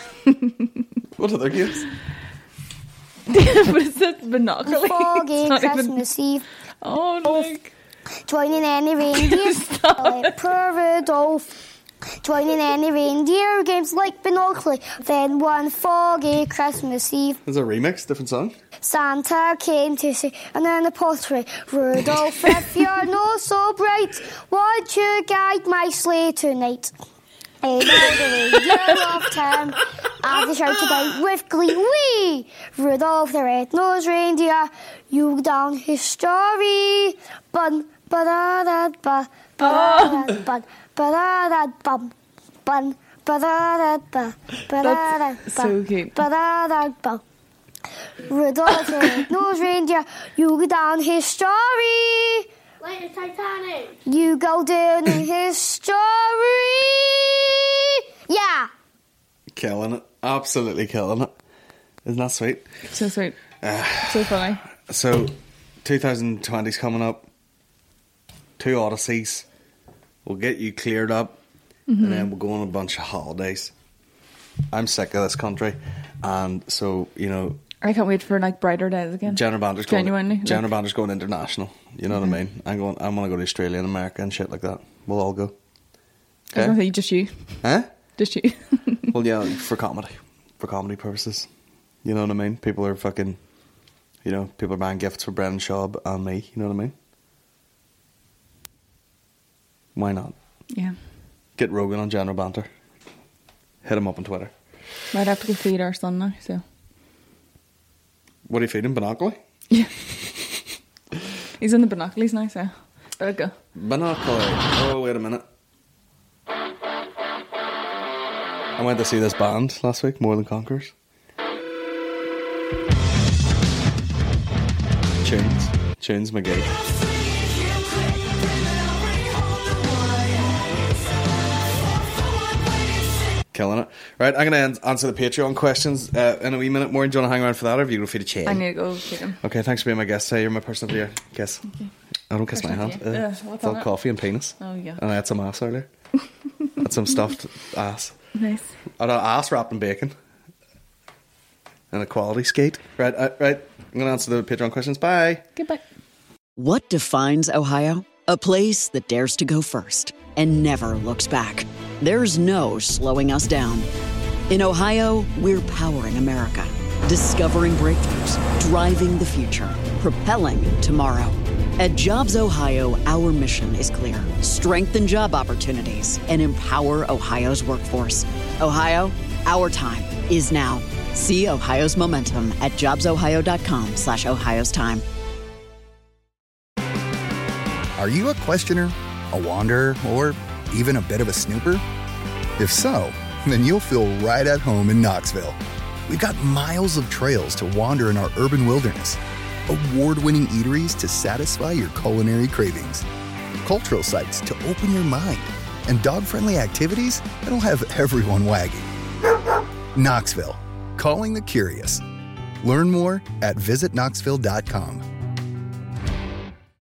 What other games? But it's a monopoly. foggy It's not even- Christmas Eve Oh, like. joining any reindeer. Let poor Rudolph joining any reindeer games like Pinocchio. Then one foggy Christmas Eve, There's a remix, different song. Santa came to see and then a pottery. Rudolph, if you're not so bright, won't you guide my sleigh tonight? And all the reindeer loved him, and they shouted out with glee, wee! Rudolph the red-nosed reindeer, you down his story. Bun, ba-da-da-ba, ba-da-da-bun, ba-da-da-bum, bun, ba-da-da-ba, ba-da-da-bum, so cute. ba-da-da-bum. Rudolph the red-nosed reindeer, you go down his story. Like the Titanic. You go down in his story. Yeah. Killing it. Absolutely killing it. Isn't that sweet? So sweet. So funny. So, twenty twenty's coming up. Two Odysseys. We'll get you cleared up. Mm-hmm. And then we'll go on a bunch of holidays. I'm sick of this country. And so, you know, I can't wait for like brighter days again. Jenna Bander's going, Genuinely, Jenna like- Bander's going international. You know what I mean? I'm going. I'm going to go to Australia and America and shit like that. We'll all go. I was gonna Okay? say just you. Huh? Just you. Well, yeah, for comedy, for comedy purposes. You know what I mean? People are fucking You know, people are buying gifts for Brendan Schaub and me. You know what I mean? Why not? Yeah. Get Rogan on General Banter. Hit him up on Twitter. Might have to go feed our son now, so. What are you feeding? Binoculars? Yeah. He's in the binoculars now, so. There we go. Binoculars. Oh, wait a minute. I went to see this band last week, More Than Conquerors. Tunes. Tunes McGee. Killing it. Right, I'm going to answer the Patreon questions uh, in a wee minute more. Do you want to hang around for that, or have you go feed a chair? I need to go feed him. Okay, thanks for being my guest today. You're my person of the year. Kiss. I don't kiss my Person hand. of the year. Uh, Ugh, what's it's all on it? coffee and penis. Oh, yeah. And I had some ass earlier. Had some stuffed ass. Nice. I had an ass wrapped in bacon. And a quality skate. Right, uh, right. I'm going to answer the Patreon questions. Bye. Goodbye. What defines Ohio? A place that dares to go first and never looks back. There's no slowing us down. In Ohio, we're powering America, discovering breakthroughs, driving the future, propelling tomorrow. At Jobs Ohio, our mission is clear. Strengthen job opportunities and empower Ohio's workforce. Ohio, our time is now. See Ohio's momentum at jobsohio.com slash Ohio's time. Are you a questioner, a wanderer, or even a bit of a snooper? If so, then you'll feel right at home in Knoxville. We've got miles of trails to wander in our urban wilderness, award-winning eateries to satisfy your culinary cravings, cultural sites to open your mind, and dog-friendly activities that'll have everyone wagging. Knoxville, calling the curious. Learn more at visit knoxville dot com.